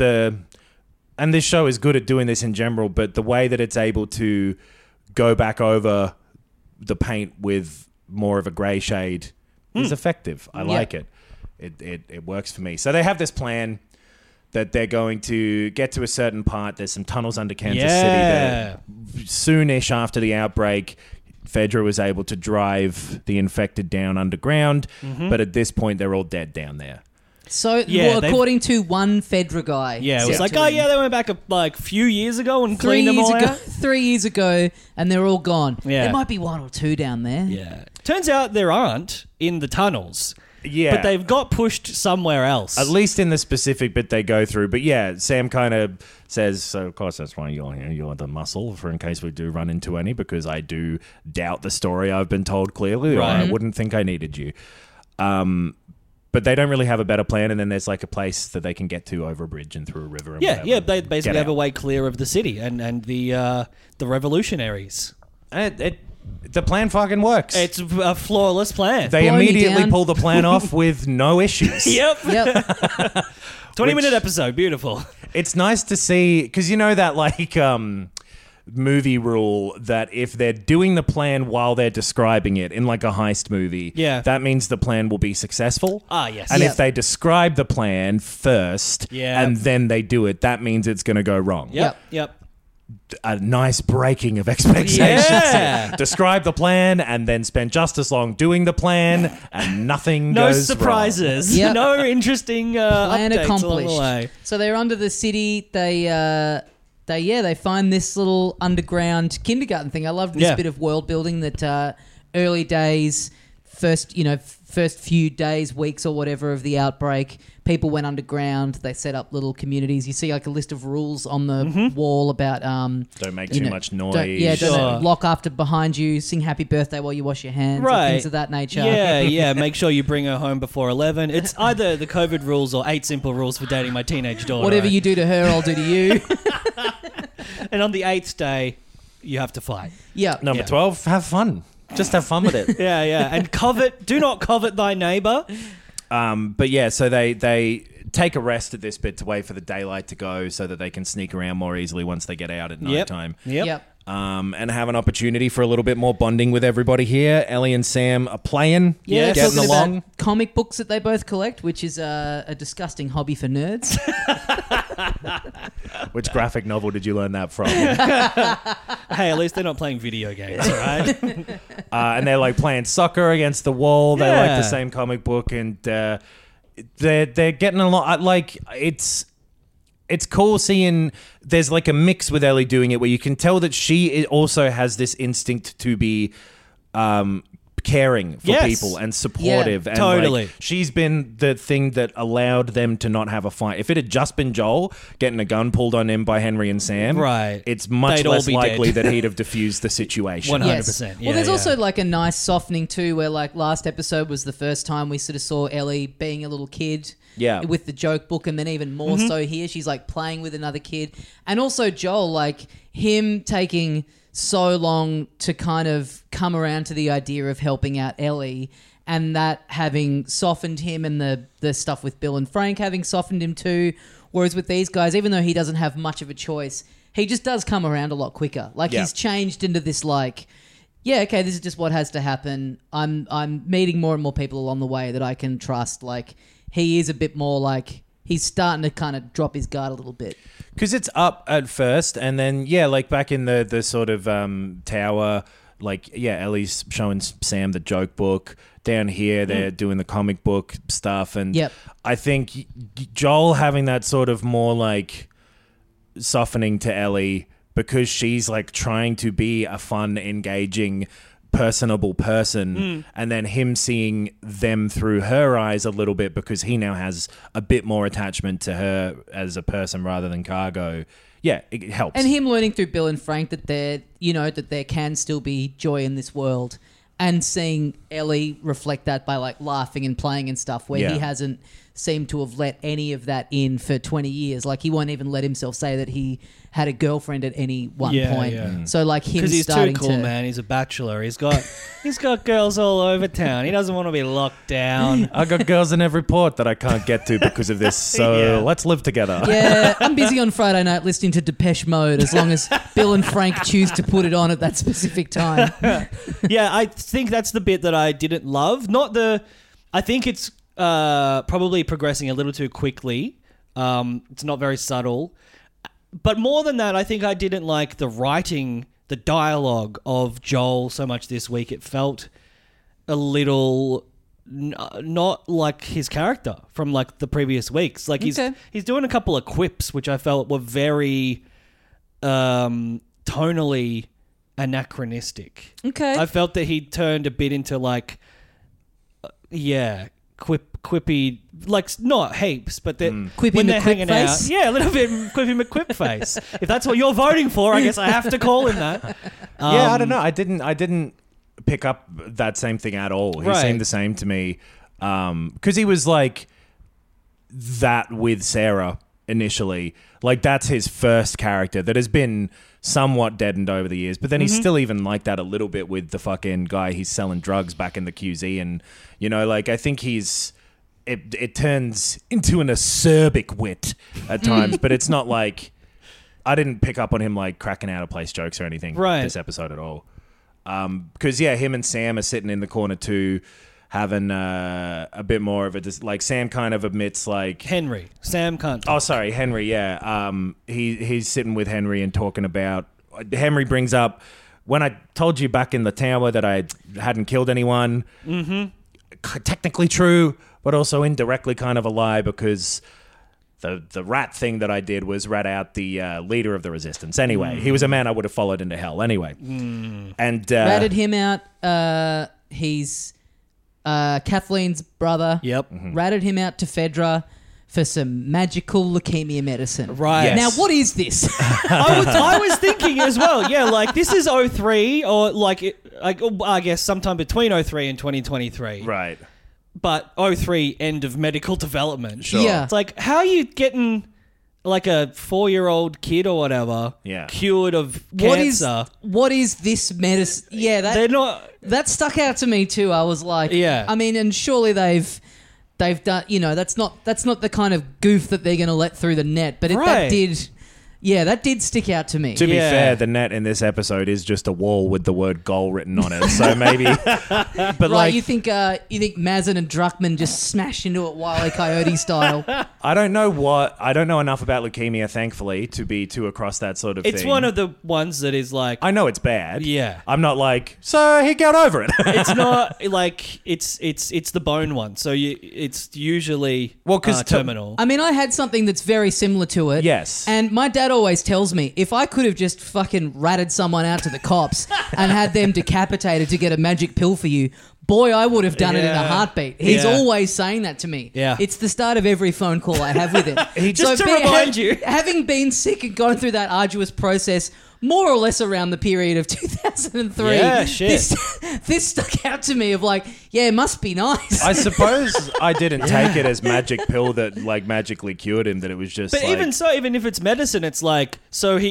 S5: and this show is good at doing this in general, but the way that it's able to go back over the paint with more of a grey shade is effective. I like it. It works for me. So they have this plan that they're going to get to a certain part. There's some tunnels under Kansas City that soonish after the outbreak, Fedra was able to drive the infected down underground, but at this point they're all dead down there.
S6: So,
S4: Yeah,
S6: well,
S4: they've-
S6: according to one Fedra guy.
S4: Yeah, it was
S6: said
S4: like,
S6: to
S4: oh
S6: him,
S4: yeah, they went back like a few years ago and
S6: 3
S4: cleaned them
S6: years
S4: all
S6: ago,
S4: out.
S6: 3 years ago, and they're all gone.
S4: Yeah.
S6: There might be one or two down there.
S4: Yeah. Turns out there aren't in the tunnels.
S5: Yeah.
S4: But they've got pushed somewhere else.
S5: At least in the specific bit they go through. But yeah, Sam kind of says, so of course that's why you're here. You're the muscle for in case we do run into any, because I do doubt the story I've been told clearly, or I
S4: Right.
S5: wouldn't think I needed you. But they don't really have a better plan, and then there's like a place that they can get to over a bridge and through a river. And
S4: Yeah,
S5: whatever.
S4: yeah, they basically
S5: Get
S4: have a
S5: out.
S4: way clear of the city and the revolutionaries.
S5: And the plan fucking works.
S4: It's a flawless plan.
S5: They
S6: Blow me
S5: immediately
S6: down.
S5: pull the plan off with no issues.
S4: Yep.
S6: Yep.
S4: 20-minute episode. Beautiful.
S5: It's nice to see, because you know that like movie rule that if they're doing the plan while they're describing it in like a heist movie,
S4: Yeah.
S5: that means the plan will be successful.
S4: Ah, yes.
S5: And
S6: Yep.
S5: if they describe the plan first
S4: Yeah.
S5: and then they do it, that means it's going to go wrong.
S4: Yep.
S5: A nice breaking of expectations.
S4: Yeah.
S5: Describe the plan and then spend just as long doing the plan and nothing
S4: No
S5: goes
S4: surprises.
S6: Yep.
S4: No interesting
S6: Plan
S4: updates along
S6: accomplished.
S4: the way.
S6: So they're under the city. They find this little underground kindergarten thing. I love this
S4: Yeah.
S6: bit of world building that early days, first few days, weeks or whatever of the outbreak, people went underground. They set up little communities. You see like a list of rules on the wall about
S5: Don't make
S6: you
S5: too
S6: know,
S5: much noise.
S6: don't
S4: Sure.
S6: lock after behind you. Sing happy birthday while you wash your hands.
S4: Right.
S6: And things of that nature.
S4: Yeah. Make sure you bring her home before 11. It's either the COVID rules or 8 simple rules for dating my teenage daughter.
S6: Whatever you do to her, I'll do to you.
S4: And on the 8th day, you have to fight.
S6: Yeah.
S5: Number
S4: Yeah.
S5: 12, have fun. Just have fun with it.
S4: Yeah. And do not covet thy neighbor.
S5: But yeah, so they take a rest at this bit to wait for the daylight to go so that they can sneak around more easily once they get out at nighttime.
S4: Yep.
S5: And have an opportunity for a little bit more bonding with everybody here. Ellie and Sam are playing,
S6: Yeah,
S5: getting
S6: talking
S5: along.
S6: about comic books that they both collect, which is a disgusting hobby for nerds.
S5: Which graphic novel did you learn that from?
S4: Hey, at least they're not playing video games, all right?
S5: And they're like playing soccer against the wall. They like
S4: Yeah.
S5: the same comic book, and they're getting a lot. Like it's cool seeing there's like a mix with Ellie doing it where you can tell that she also has this instinct to be caring for
S4: Yes.
S5: people and supportive.
S6: Yeah,
S5: and
S4: totally.
S5: like, she's been the thing that allowed them to not have a fight. If it had just been Joel getting a gun pulled on him by Henry and Sam,
S4: Right.
S5: it's much
S4: They'd all
S5: less
S4: be
S5: likely
S4: dead.
S5: that he'd have diffused the situation.
S4: 100%.
S6: Well, there's also like a nice softening too, where like last episode was the first time we sort of saw Ellie being a little kid.
S5: Yeah.
S6: With the joke book, and then even more so here, she's like playing with another kid, and also Joel, like him taking so long to kind of come around to the idea of helping out Ellie, and that having softened him, and the stuff with Bill and Frank having softened him too. Whereas with these guys, even though he doesn't have much of a choice, he just does come around a lot quicker. Like
S5: Yeah.
S6: he's changed into this like, yeah, okay, this is just what has to happen. I'm meeting more and more people along the way that I can trust. Like he is a bit more like he's starting to kind of drop his guard a little bit.
S5: Because it's up at first, and then, yeah, like back in the sort of tower, like, yeah, Ellie's showing Sam the joke book. Down here, they're doing the comic book stuff. And
S6: Yep.
S5: I think Joel having that sort of more like softening to Ellie because she's like trying to be a fun, engaging, personable person, and then him seeing them through her eyes a little bit because he now has a bit more attachment to her as a person rather than cargo. Yeah, it helps.
S6: And him learning through Bill and Frank that there can still be joy in this world, and seeing Ellie reflect that by like laughing and playing and stuff, where
S5: Yeah.
S6: he hasn't seemed to have let any of that in for 20 years. Like he won't even let himself say that he had a girlfriend at any one
S4: Yeah,
S6: point.
S4: yeah.
S6: So like him
S4: Because he's too
S6: starting
S4: cool,
S6: to
S4: man. He's a bachelor. He's got girls all over town. He doesn't want to be locked down.
S5: I got girls in every port that I can't get to because of this, so
S4: Yeah.
S5: let's live together.
S6: Yeah, I'm busy on Friday night listening to Depeche Mode as long as Bill and Frank choose to put it on at that specific time.
S4: Yeah, I think that's the bit that I didn't love. I think it's probably progressing a little too quickly. It's not very subtle. But more than that, I think I didn't like the writing, the dialogue of Joel so much this week. It felt a little not like his character from like the previous weeks. Like he's doing a couple of quips which I felt were very tonally anachronistic.
S6: Okay.
S4: I felt that he turned a bit into like quippy, like not heaps, but that
S6: Quippy
S4: when they're hanging out,
S6: McQuipface?
S4: yeah, a little bit Quippy McQuipface. If that's what you're voting for, I guess I have to call him that.
S5: Yeah, I don't know. I didn't pick up that same thing at all. He
S4: Right.
S5: seemed the same to me because he was like that with Sarah initially. Like that's his first character that has been somewhat deadened over the years, but then he's still even like that a little bit with the fucking guy he's selling drugs back in the QZ, and you know, like I think it turns into an acerbic wit at times, but it's not like I didn't pick up on him like cracking out of place jokes or anything this episode at all. Because yeah, him and Sam are sitting in the corner too, having a bit more of a like Sam kind of admits like
S4: Sam can't.
S5: Oh, sorry, Henry. Yeah, he's sitting with Henry and talking about. Henry brings up when I told you back in the tower that I hadn't killed anyone. Mm-hmm. Technically true, but also indirectly kind of a lie because the rat thing that I did was rat out the leader of the resistance. Anyway, he was a man I would have followed into hell anyway. And
S6: Ratted him out. He's Kathleen's brother.
S4: Yep.
S6: Ratted him out to Fedra for some magical leukemia medicine.
S4: Right.
S5: Yes.
S6: Now, what is this?
S4: I was thinking as well. Yeah, like this is 03 or like I guess sometime between 03 and 2023.
S5: right.
S4: But 03 end of medical development.
S6: Sure. Yeah.
S4: It's like how are you getting like a 4-year-old kid or whatever cured of cancer?
S6: What is this medicine? Yeah,
S4: They're not.
S6: that stuck out to me too. I was like,
S4: Yeah.
S6: I mean, and surely they've they've done. That's not the kind of goof that they're going to let through the net. But
S4: Right.
S6: that did stick out to me.
S5: To be
S4: Yeah.
S5: fair, the net in this episode is just a wall with the word goal written on it. So maybe, but
S6: Right,
S5: like,
S6: you think Mazin and Druckmann just smash into it Wile E. Coyote style?
S5: I don't know enough about leukemia, thankfully, to be too across that sort of thing.
S4: It's one of the ones that is like,
S5: I know it's bad.
S4: Yeah.
S5: I'm not like, so he got over it.
S4: it's not like it's the bone one. So it's usually
S5: Well, 'cause
S4: terminal.
S6: I mean, I had something that's very similar to it.
S5: Yes.
S6: And my dad always tells me if I could have just fucking ratted someone out to the cops and had them decapitated to get a magic pill for you, boy, I would have done it in a
S4: Yeah.
S6: heartbeat. He's
S4: Yeah.
S6: always saying that to me.
S4: Yeah.
S6: It's the start of every phone call I have with him.
S4: Just to remind you.
S6: Having been sick and gone through that arduous process, more or less around the period of 2003,
S4: Yeah, shit.
S6: this stuck out to me of like, yeah, it must be nice.
S5: I suppose I didn't take it as magic pill that like magically cured him. That it was just.
S4: But
S5: like,
S4: even so, even if it's medicine, it's like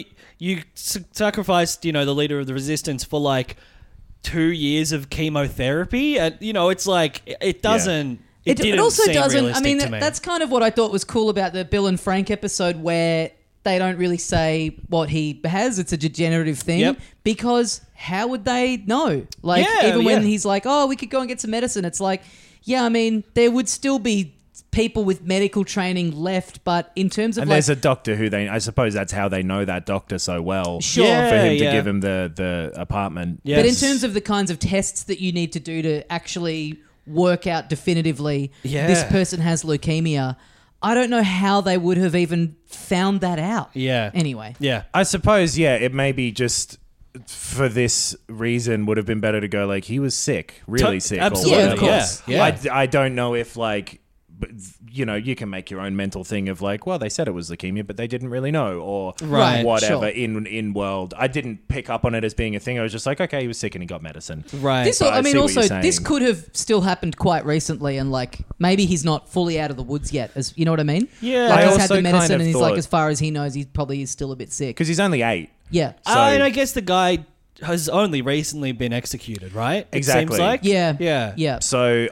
S4: you sacrificed, the leader of the resistance for like 2 years of chemotherapy, and it's like it doesn't. It didn't
S6: also
S4: seem
S6: doesn't. I
S4: realistic
S6: mean,
S4: to me.
S6: that's kind of what I thought was cool about the Bill and Frank episode, where they don't really say what he has. It's a degenerative thing.
S4: Yep.
S6: Because how would they know? Like,
S4: Yeah,
S6: even when
S4: yeah.
S6: he's like, "Oh, we could go and get some medicine," it's like, yeah, I mean, there would still be people with medical training left, but in terms of
S5: And
S6: like,
S5: there's a doctor who I suppose that's how they know that doctor so well.
S6: Sure.
S5: For
S4: Yeah,
S5: him to
S4: yeah.
S5: give him the apartment.
S4: Yeah.
S6: but in
S4: Yes.
S6: terms of the kinds of tests that you need to do to actually work out definitively
S4: Yeah.
S6: this person has leukemia, I don't know how they would have even found that out.
S4: Yeah.
S6: Anyway.
S4: Yeah.
S5: I suppose, yeah, it may be just for this reason would have been better to go like he was sick, really sick.
S4: Absolutely.
S5: Or
S6: Yeah,
S5: whatever.
S6: of course.
S4: Yeah.
S5: I don't know if like, but, you can make your own mental thing of like, well, they said it was leukemia, but they didn't really know, or
S6: Right,
S5: whatever.
S6: sure.
S5: In world, I didn't pick up on it as being a thing. I was just like, okay, he was sick and he got medicine.
S4: Right.
S6: This,
S5: But I
S6: I mean,
S5: see what
S6: also,
S5: you're saying.
S6: this could have still happened quite recently, and like maybe he's not fully out of the woods yet. As you know what I mean?
S4: Yeah.
S6: Like
S5: I
S6: he's had
S5: also
S6: the medicine,
S5: kind of
S6: and he's like,
S5: thought-
S6: as far as he knows, he probably is still a bit sick.
S5: Because he's only 8.
S6: Yeah.
S5: So-
S4: and I guess the guy has only recently been executed, right? It
S5: Exactly.
S4: seems like.
S6: Yeah.
S4: Yeah.
S6: Yeah.
S5: So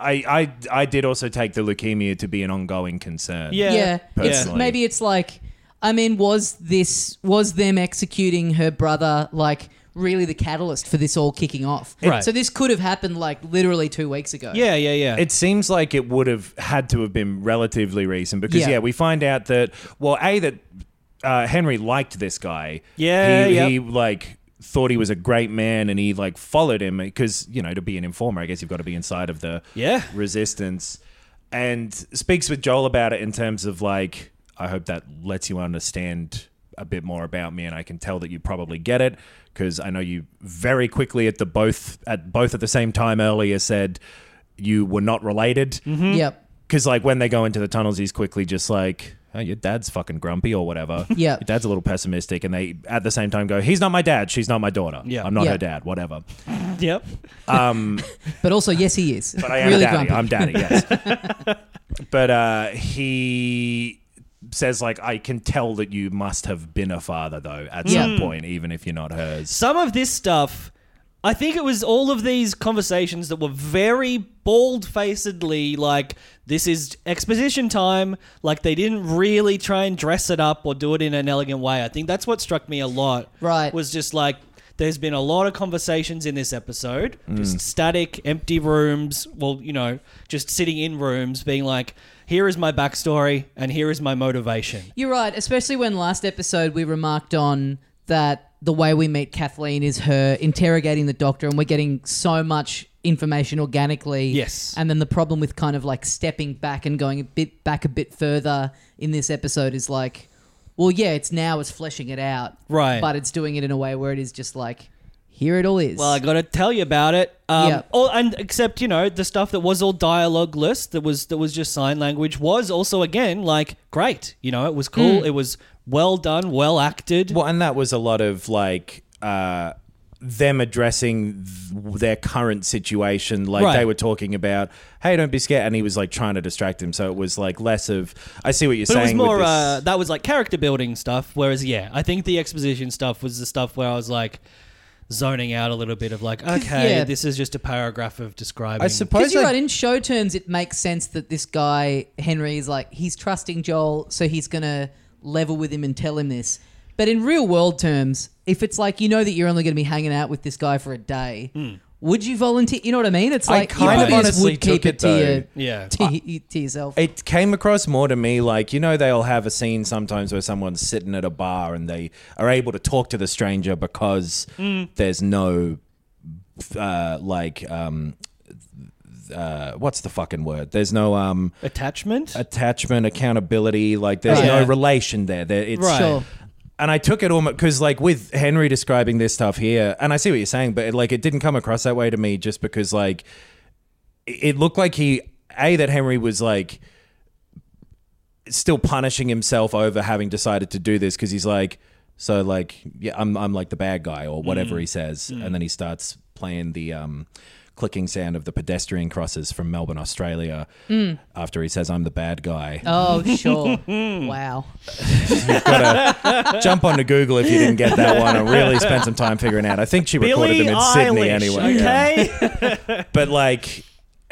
S5: I did also take the leukemia to be an ongoing concern.
S4: Yeah.
S6: Yeah. It's,
S5: Personally.
S6: maybe it's like, I mean, was them executing her brother like really the catalyst for this all kicking off?
S4: Right.
S6: So this could have happened like literally 2 weeks ago.
S4: Yeah. Yeah. Yeah.
S5: It seems like it would have had to have been relatively recent because,
S6: Yeah.
S5: we find out that, Henry liked this guy.
S4: Yeah,
S5: He
S4: yep.
S5: like thought he was a great man and he like followed him because, to be an informer, I guess you've got to be inside of the
S4: Yeah.
S5: resistance, and speaks with Joel about it in terms of like, I hope that lets you understand a bit more about me, and I can tell that you probably get it because I know you very quickly at both at the same time earlier said you were not related.
S4: Mm-hmm.
S6: Yep.
S5: Because like when they go into the tunnels, he's quickly just like, oh, your dad's fucking grumpy or whatever.
S6: Yeah.
S5: Your dad's a little pessimistic, and they at the same time go, he's not my dad, she's not my daughter.
S4: Yeah.
S5: I'm not
S6: Yeah.
S5: her dad, whatever.
S4: Yep.
S6: But also, yes, he is.
S5: But I am
S6: really
S5: daddy.
S6: grumpy.
S5: I'm daddy, yes. But he says like, I can tell that you must have been a father though at some point, even if you're not hers.
S4: Some of this stuff, I think it was all of these conversations that were very bald-facedly like, this is exposition time. Like, they didn't really try and dress it up or do it in an elegant way. I think that's what struck me a lot.
S6: Right.
S4: Was just like, there's been a lot of conversations in this episode, just static, empty rooms. Well, just sitting in rooms being like, here is my backstory and here is my motivation.
S6: You're right, especially when last episode we remarked on that the way we meet Kathleen is her interrogating the doctor, and we're getting so much information organically.
S4: Yes.
S6: And then the problem with kind of like stepping back and going a bit further in this episode is like, well, yeah, it's fleshing it out.
S4: Right.
S6: But it's doing it in a way where it is just like, here it all is.
S4: Well, I got to tell you about it.
S6: Yeah.
S4: Except the stuff that was all dialogue-less, that was just sign language, was also again like great. It was cool. It was well done, well acted.
S5: Well, and that was a lot of like them addressing their current situation. Like
S4: Right.
S5: they were talking about, hey, don't be scared. And he was like trying to distract him. So it was like less of, I see what you're
S4: But it was
S5: saying.
S4: more
S5: with this.
S4: that was like character building stuff. Whereas I think the exposition stuff was the stuff where I was like, zoning out a little bit of like, okay,
S6: yeah.
S4: this is just a paragraph of describing.
S5: I suppose
S6: Because you're right, in show terms, it makes sense that this guy, Henry, is like, he's trusting Joel, so he's going to level with him and tell him this. But in real world terms, if it's like, you know that you're only going to be hanging out with this guy for a day, would you volunteer? You know what I mean? It's like,
S5: kind
S6: you
S5: of
S6: probably
S5: honestly
S6: would keep
S5: took
S6: it
S5: it,
S6: to,
S5: though.
S4: Yeah.
S6: to yourself.
S5: It came across more to me like, you know, they'll have a scene sometimes where someone's sitting at a bar and they are able to talk to the stranger because there's no, what's the fucking word? There's no
S4: Attachment?
S5: attachment, accountability. Like, there's
S4: Yeah.
S5: no relation there. It's
S4: Right.
S6: Sure.
S5: And I took it almost because, like, with Henry describing this stuff here, and I see what you're saying, but it didn't come across that way to me just because, like, it looked like that Henry was like still punishing himself over having decided to do this because he's like, so like, yeah, I'm like the bad guy or whatever he says, and then he starts playing the clicking sound of the pedestrian crosses from Melbourne, Australia, after he says, I'm the bad guy.
S6: Oh, sure. Wow.
S5: Gotta jump onto Google if you didn't get that one and really spend some time figuring out. I think she recorded
S4: Billie
S5: them in Sydney
S4: Eilish,
S5: anyway. Yeah.
S4: Okay.
S5: But like,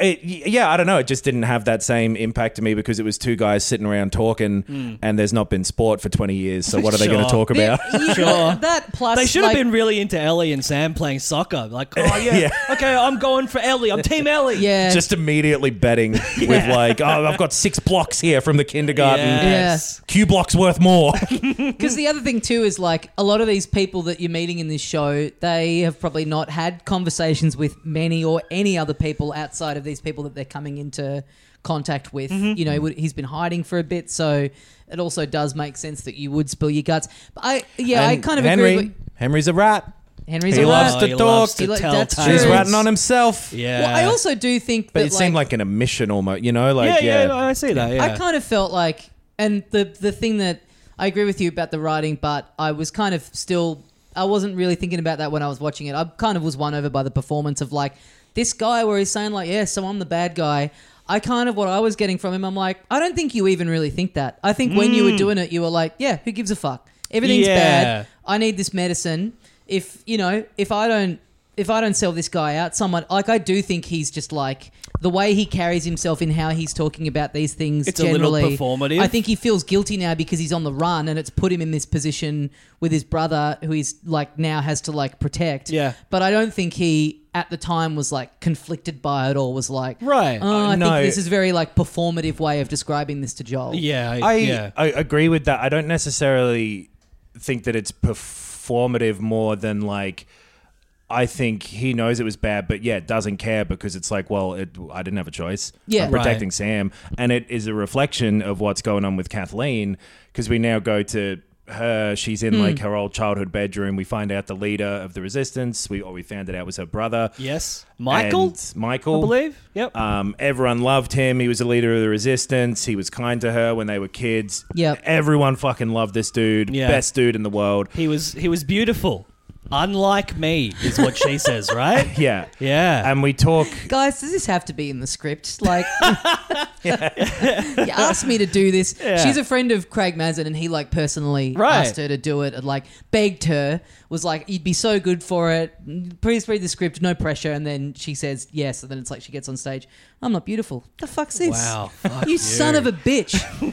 S5: I don't know. It just didn't have that same impact to me because it was two guys sitting around talking and there's not been sport for 20 years. So what are they going to
S4: Sure.
S5: talk about?
S6: Sure. That plus,
S4: They should have
S6: like,
S4: been really into Ellie and Sam playing soccer. Like, oh yeah, okay, I'm going for Ellie. I'm Team Ellie.
S6: Yeah.
S5: Just immediately betting with like, oh, I've got 6 blocks here from the kindergarten.
S4: Yes.
S5: Q block's worth more.
S6: Because the other thing too is like a lot of these people that you're meeting in this show, they have probably not had conversations with many or any other people outside of these people that they're coming into contact with. You know, he's been hiding for a bit, so it also does make sense that you would spill your guts. But I kind of agree with
S5: Henry's a rat.
S6: Henry's
S5: He
S6: a
S5: loves
S6: rat.
S5: to
S4: he
S5: talk.
S4: loves to
S6: He
S4: tell
S6: that's
S4: tales.
S6: true.
S5: He's ratting on himself.
S4: Yeah.
S6: Well, I also do think
S5: But
S6: that
S5: it seemed like an omission almost, you know? Like,
S4: yeah, I see that. Yeah.
S6: I kind of felt like, and the thing that I agree with you about the writing, but I was kind of still, I wasn't really thinking about that when I was watching it. I kind of was won over by the performance of like this guy where he's saying like, yeah, so I'm the bad guy. I kind of, what I was getting from him, I'm like, I don't think you even really think that. I think when you were doing it, you were like, yeah, who gives a fuck? Everything's
S4: Yeah.
S6: bad. I need this medicine. If I don't sell this guy out, someone like, I do think he's just like the way he carries himself in how he's talking about these things.
S4: It's a little
S6: generally,
S4: performative.
S6: I think he feels guilty now because he's on the run and it's put him in this position with his brother who he's like now has to like protect.
S4: Yeah.
S6: But I don't think he at the time was like conflicted by it or was like,
S4: Right.
S6: Oh, I
S5: No.
S6: think this is very like performative way of describing this to Joel.
S4: yeah.
S5: I agree with that. I don't necessarily think that it's performative more than like, I think he knows it was bad, but yeah, doesn't care because it's like, well, I didn't have a choice.
S6: Yeah.
S5: I'm protecting
S4: Right.
S5: Sam. And it is a reflection of what's going on with Kathleen because we now go to her. She's in like her old childhood bedroom. We find out the leader of the resistance. We found it out was her brother.
S4: Yes. Michael?
S5: And Michael.
S4: I believe. Yep.
S5: Everyone loved him. He was the leader of the resistance. He was kind to her when they were kids.
S6: Yep.
S5: Everyone fucking loved this dude.
S4: Yeah.
S5: Best dude in the world.
S4: He was beautiful. Unlike me, is what she says, right?
S5: Yeah.
S4: Yeah.
S5: And we talk.
S6: Guys, does this have to be in the script? Like, you asked me to do this.
S4: Yeah.
S6: She's a friend of Craig Mazin, and he like personally
S4: Right.
S6: asked her to do it and like begged her. Was like, you'd be so good for it. Please read the script, no pressure. And then she says yes, and then it's like she gets on stage. I'm not beautiful. The fuck's this?
S4: Wow, fuck
S6: you son of a bitch.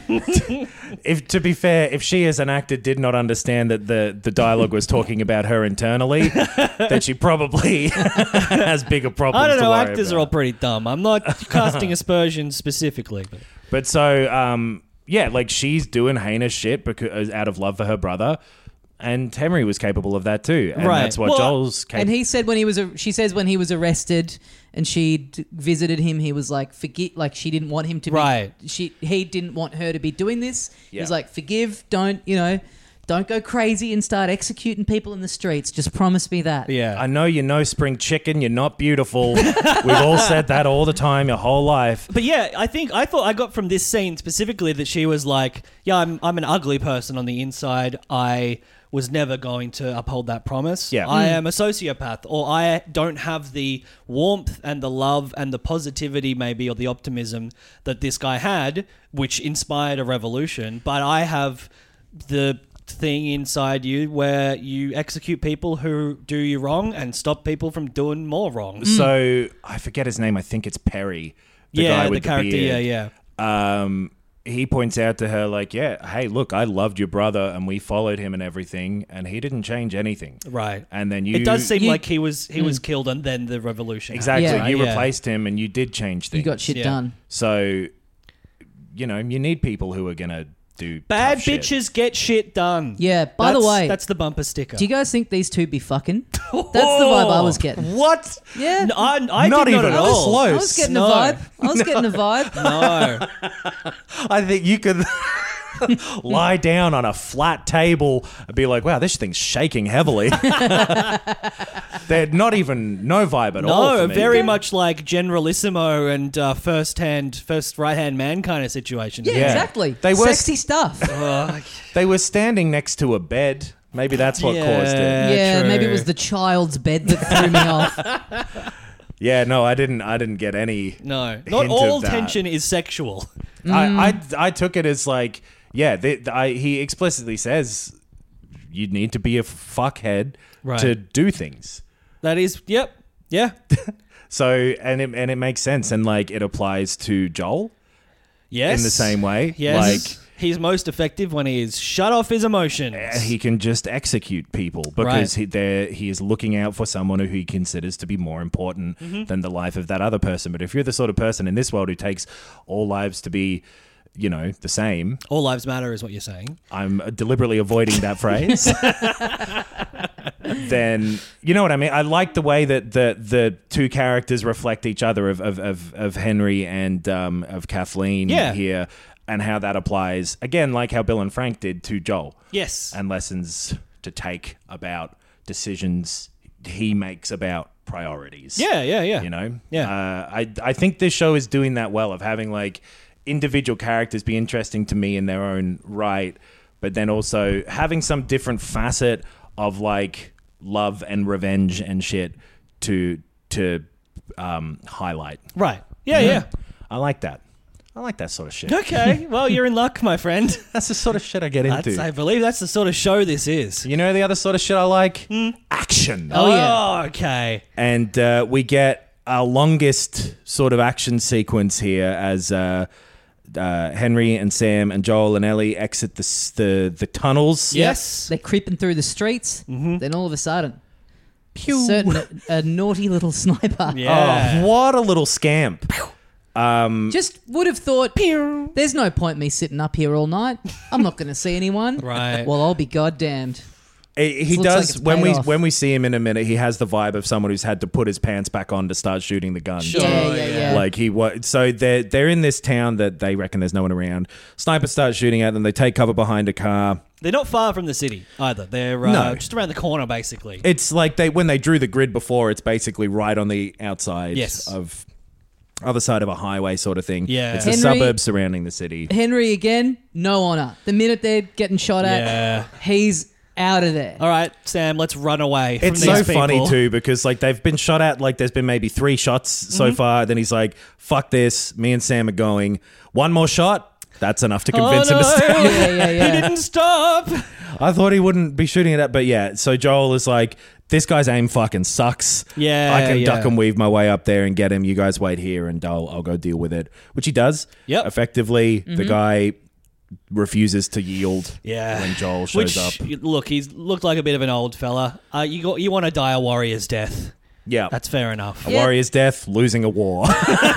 S5: If to be fair, if she as an actor did not understand that the dialogue was talking about her internally, then she probably has bigger problems.
S4: I don't
S5: to
S4: know.
S5: worry
S4: Actors are
S5: about.
S4: all pretty dumb. I'm not casting aspersions specifically.
S5: But so yeah, like she's doing heinous shit because out of love for her brother. And Henry was capable of that too. And
S4: Right.
S5: that's what
S4: Well,
S5: Joel's capable
S6: And he said she says when he was arrested and she visited him, he was like, forget, like she didn't want him to
S4: Right.
S6: he didn't want her to be doing this. He was
S5: Yeah.
S6: like, forgive, don't go crazy and start executing people in the streets. Just promise me that.
S4: Yeah.
S5: I know you're no spring chicken. You're not beautiful. We've all said that all the time, your whole life.
S4: But yeah, I thought I got from this scene specifically that she was like, yeah, I'm an ugly person on the inside. I was never going to uphold that promise.
S5: Yeah.
S4: I am a sociopath, or I don't have the warmth and the love and the positivity maybe, or the optimism that this guy had, which inspired a revolution. But I have the thing inside you where you execute people who do you wrong and stop people from doing more wrong.
S5: So I forget his name. I think it's Perry. The guy with
S4: the character.
S5: beard.
S4: Yeah.
S5: He points out to her like, yeah, hey, look, I loved your brother and we followed him and everything, and he didn't change anything.
S4: Right.
S5: And then you...
S4: It does seem like he was killed and then the revolution
S5: Exactly.
S4: happened.
S5: You
S4: Yeah.
S5: replaced him and you did change things.
S6: You got shit
S4: Yeah.
S6: done.
S5: So, you know, you need people who are going to do
S4: Bad
S5: tough shit.
S4: bitches get shit done.
S6: Yeah, by the way,
S4: that's the bumper sticker.
S6: do you guys think these two be fucking? That's the vibe I was getting.
S5: What?
S6: Yeah.
S4: No, I
S5: Not
S4: did
S5: even
S4: not at all.
S5: close.
S6: I was getting
S4: No.
S6: a vibe. I was getting a vibe.
S4: No.
S5: I think you could lie down on a flat table and be like, wow, this thing's shaking heavily. They're not even, no vibe at all.
S4: No,
S5: for me.
S4: very much like Generalissimo and first right-hand man kind of situation.
S6: Yeah,
S5: Yeah.
S6: exactly.
S5: They were-
S6: Sexy stuff.
S5: They were standing next to a bed. Maybe that's what caused it.
S6: yeah,
S4: true.
S6: maybe it was the child's bed that threw me off.
S5: Yeah, no, I didn't get any.
S4: No, not
S5: hint
S4: all
S5: of that.
S4: tension is sexual.
S5: I took it as like, yeah, he explicitly says you need to be a fuckhead
S4: Right.
S5: to do things.
S4: That is, yep, yeah,
S5: So and it makes sense, and like it applies to Joel
S4: yes,
S5: in the same way.
S4: Yes,
S5: Like
S4: he's most effective when he is shut off his emotions.
S5: he can just execute people because he is looking out for someone who he considers to be more important than the life of that other person. But if you're the sort of person in this world who takes all lives to be, you know, the same,
S4: All lives matter is what you're saying.
S5: I'm deliberately avoiding that phrase. Then you know what I mean. I like the way that the two characters reflect each other of Henry and of Kathleen here, and how that applies again, like how Bill and Frank did to Joel.
S4: Yes,
S5: And lessons to take about decisions he makes about priorities.
S4: yeah.
S5: You know?
S4: Yeah.
S5: I think this show is doing that well, of having like individual characters be interesting to me in their own right, but then also having some different facet of like love and revenge and shit to highlight.
S4: Right. Yeah.
S5: I like that. I like that sort of shit.
S4: Okay. Well, you're in luck, my friend.
S5: That's the sort of shit I get into.
S4: I believe that's the sort of show this is.
S5: You know the other sort of shit I like? Action.
S6: Oh, yeah.
S4: Okay.
S5: And we get our longest sort of action sequence here as Henry and Sam and Joel and Ellie exit the tunnels.
S4: Yes.
S6: They're creeping through the streets. Then all of a sudden,
S5: Pew.
S6: a naughty little sniper
S4: Yeah.
S5: Oh, what a little scamp.
S6: just would have thought, there's no point me sitting up here all night. I'm not going to see anyone.
S4: Right.
S6: Well, I'll be goddamned.
S5: He
S6: Looks like
S5: does
S6: it's
S5: when
S6: paid
S5: we
S6: off.
S5: when we see him in a minute. He has the vibe of someone who's had to put his pants back on to start shooting the gun.
S4: Sure.
S6: Yeah.
S5: Like so they're in this town that they reckon there's no one around. Sniper starts shooting at them. They take cover behind a car.
S4: They're not far from the city either. They're
S5: No.
S4: just around the corner, basically.
S5: It's like when they drew the grid before, it's basically right on the outside
S4: Yes.
S5: of other side of a highway sort of thing.
S4: Yeah.
S5: It's the
S6: Henry-
S5: suburbs surrounding the city.
S6: Henry again, no honor. The minute they're getting shot at,
S4: Yeah.
S6: he's out of there.
S4: All right, Sam, let's run away from
S5: It's
S4: these
S5: so
S4: people.
S5: funny too because like they've been shot at, like there's been maybe 3 shots so far. Then he's like, "Fuck this! Me and Sam are going. One more shot. That's enough to convince him to stay."
S6: Yeah.
S4: He didn't stop.
S5: I thought he wouldn't be shooting it at, but yeah. So Joel is like, "This guy's aim fucking sucks.
S4: Yeah,
S5: I can
S4: yeah.
S5: duck and weave my way up there and get him. You guys wait here, and I'll go deal with it." Which he does.
S4: Yep.
S5: Effectively, the guy refuses to yield.
S4: Yeah.
S5: When Joel shows up.
S4: Look, he's looked like a bit of an old fella. You want to die a warrior's death.
S5: Yeah.
S4: That's fair enough.
S5: A warrior's death, losing a war.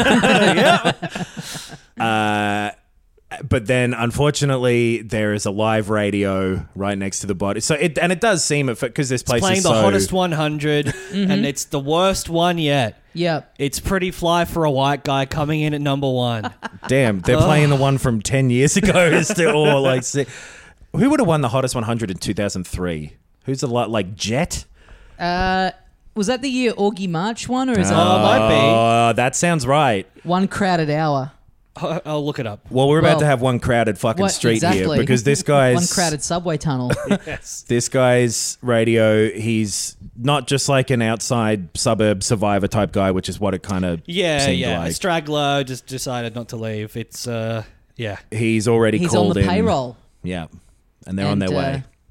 S5: But then, unfortunately, there is a live radio right next to the body. So it does seem because this place
S4: Playing
S5: is
S4: the
S5: so
S4: hottest 100, and it's the worst one yet.
S6: Yep.
S4: It's pretty fly for a white guy coming in at number 1.
S5: Damn, they're playing the one from 10 years ago still. Or like, who would have won the hottest 100 in 2003? Who's a lot like Jet?
S6: Was that the year Augie March won, or is
S4: might be.
S5: Oh, that sounds right.
S6: it one crowded hour?
S4: I'll look it up.
S5: Well, we're about
S6: Well,
S5: to have one crowded fucking
S6: What-
S5: street
S6: exactly.
S5: here because this guy's
S6: One crowded subway tunnel.
S5: This guy's radio. He's not just like an outside suburb survivor type guy, which is what it kind of
S4: Yeah.
S5: seemed
S4: A
S5: like.
S4: straggler just decided not to leave. It's yeah.
S5: He's already
S6: He's
S5: called
S6: on the
S5: in.
S6: payroll.
S5: Yeah, and they're on their way.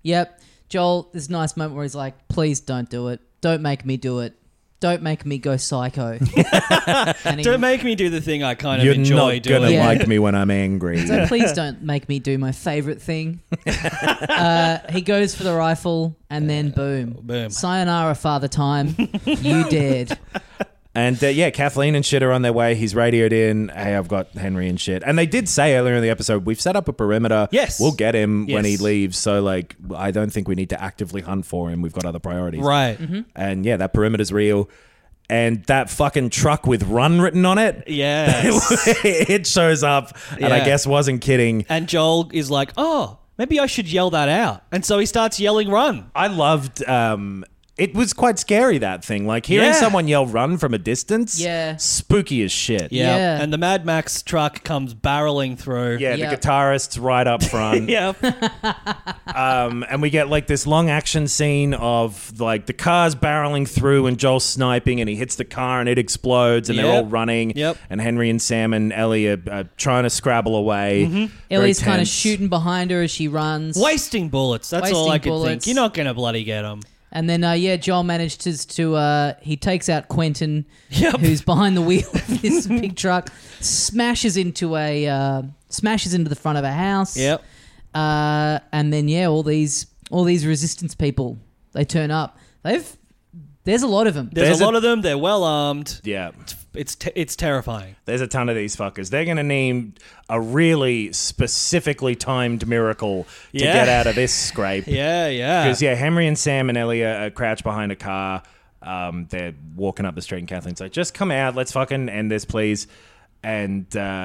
S6: Yep. Joel, this nice moment where he's like, please don't do it. Don't make me do it. Don't make me go psycho. And he-
S4: Don't make me do the thing I kind of
S5: You're
S4: enjoy
S5: not
S4: doing.
S5: gonna
S6: Yeah.
S5: like me when I'm angry.
S6: So please don't make me do my favorite thing. He goes for the rifle, and then boom.
S4: Boom.
S6: Sayonara, Father Time. You dared.
S5: And Kathleen and shit are on their way. He's radioed in, hey, I've got Henry and shit. And they did say earlier in the episode, we've set up a perimeter.
S4: Yes.
S5: We'll get him when he
S4: Yes.
S5: leaves. So, like, I don't think we need to actively hunt for him. We've got other priorities.
S4: Right.
S5: And yeah, that perimeter's real. And that fucking truck with run written on it,
S4: Yes.
S5: it shows up and I
S4: Yeah.
S5: guess wasn't kidding.
S4: And Joel is like, oh, maybe I should yell that out. And so he starts yelling run.
S5: I loved it was quite scary, that thing. Like hearing
S4: Yeah.
S5: someone yell run from a distance.
S6: Yeah.
S5: Spooky as shit.
S6: Yeah.
S4: And the Mad Max truck comes barreling through.
S5: Yeah,
S6: Yeah.
S5: the guitarist's right up front.
S4: Yeah.
S5: And we get like this long action scene of like the cars barreling through and Joel sniping and he hits the car and it explodes and they're
S4: Yep.
S5: all running.
S4: Yep.
S5: And Henry and Sam and Ellie are trying to scrabble away. Very
S6: Ellie's kind of
S5: tense.
S6: shooting behind her as she runs.
S4: Wasting bullets. That's all I
S6: Wasting
S4: could
S6: bullets.
S4: think. You're not going to bloody get them.
S6: And then, Joel manages to he takes out Quentin,
S4: Yep.
S6: who's behind the wheel of this big truck, smashes into the front of a house.
S4: Yep.
S6: And then, all these resistance people, they turn up. There's a lot of them.
S4: There's a lot of them. They're well armed.
S5: Yeah.
S4: It's terrifying.
S5: There's a ton of these fuckers. They're going to need a really specifically timed miracle to
S4: Yeah.
S5: get out of this scrape.
S4: Yeah.
S5: Because, Henry and Sam and Ellie are crouched behind a car. They're walking up the street and Kathleen's like, just come out. Let's fucking end this, please. And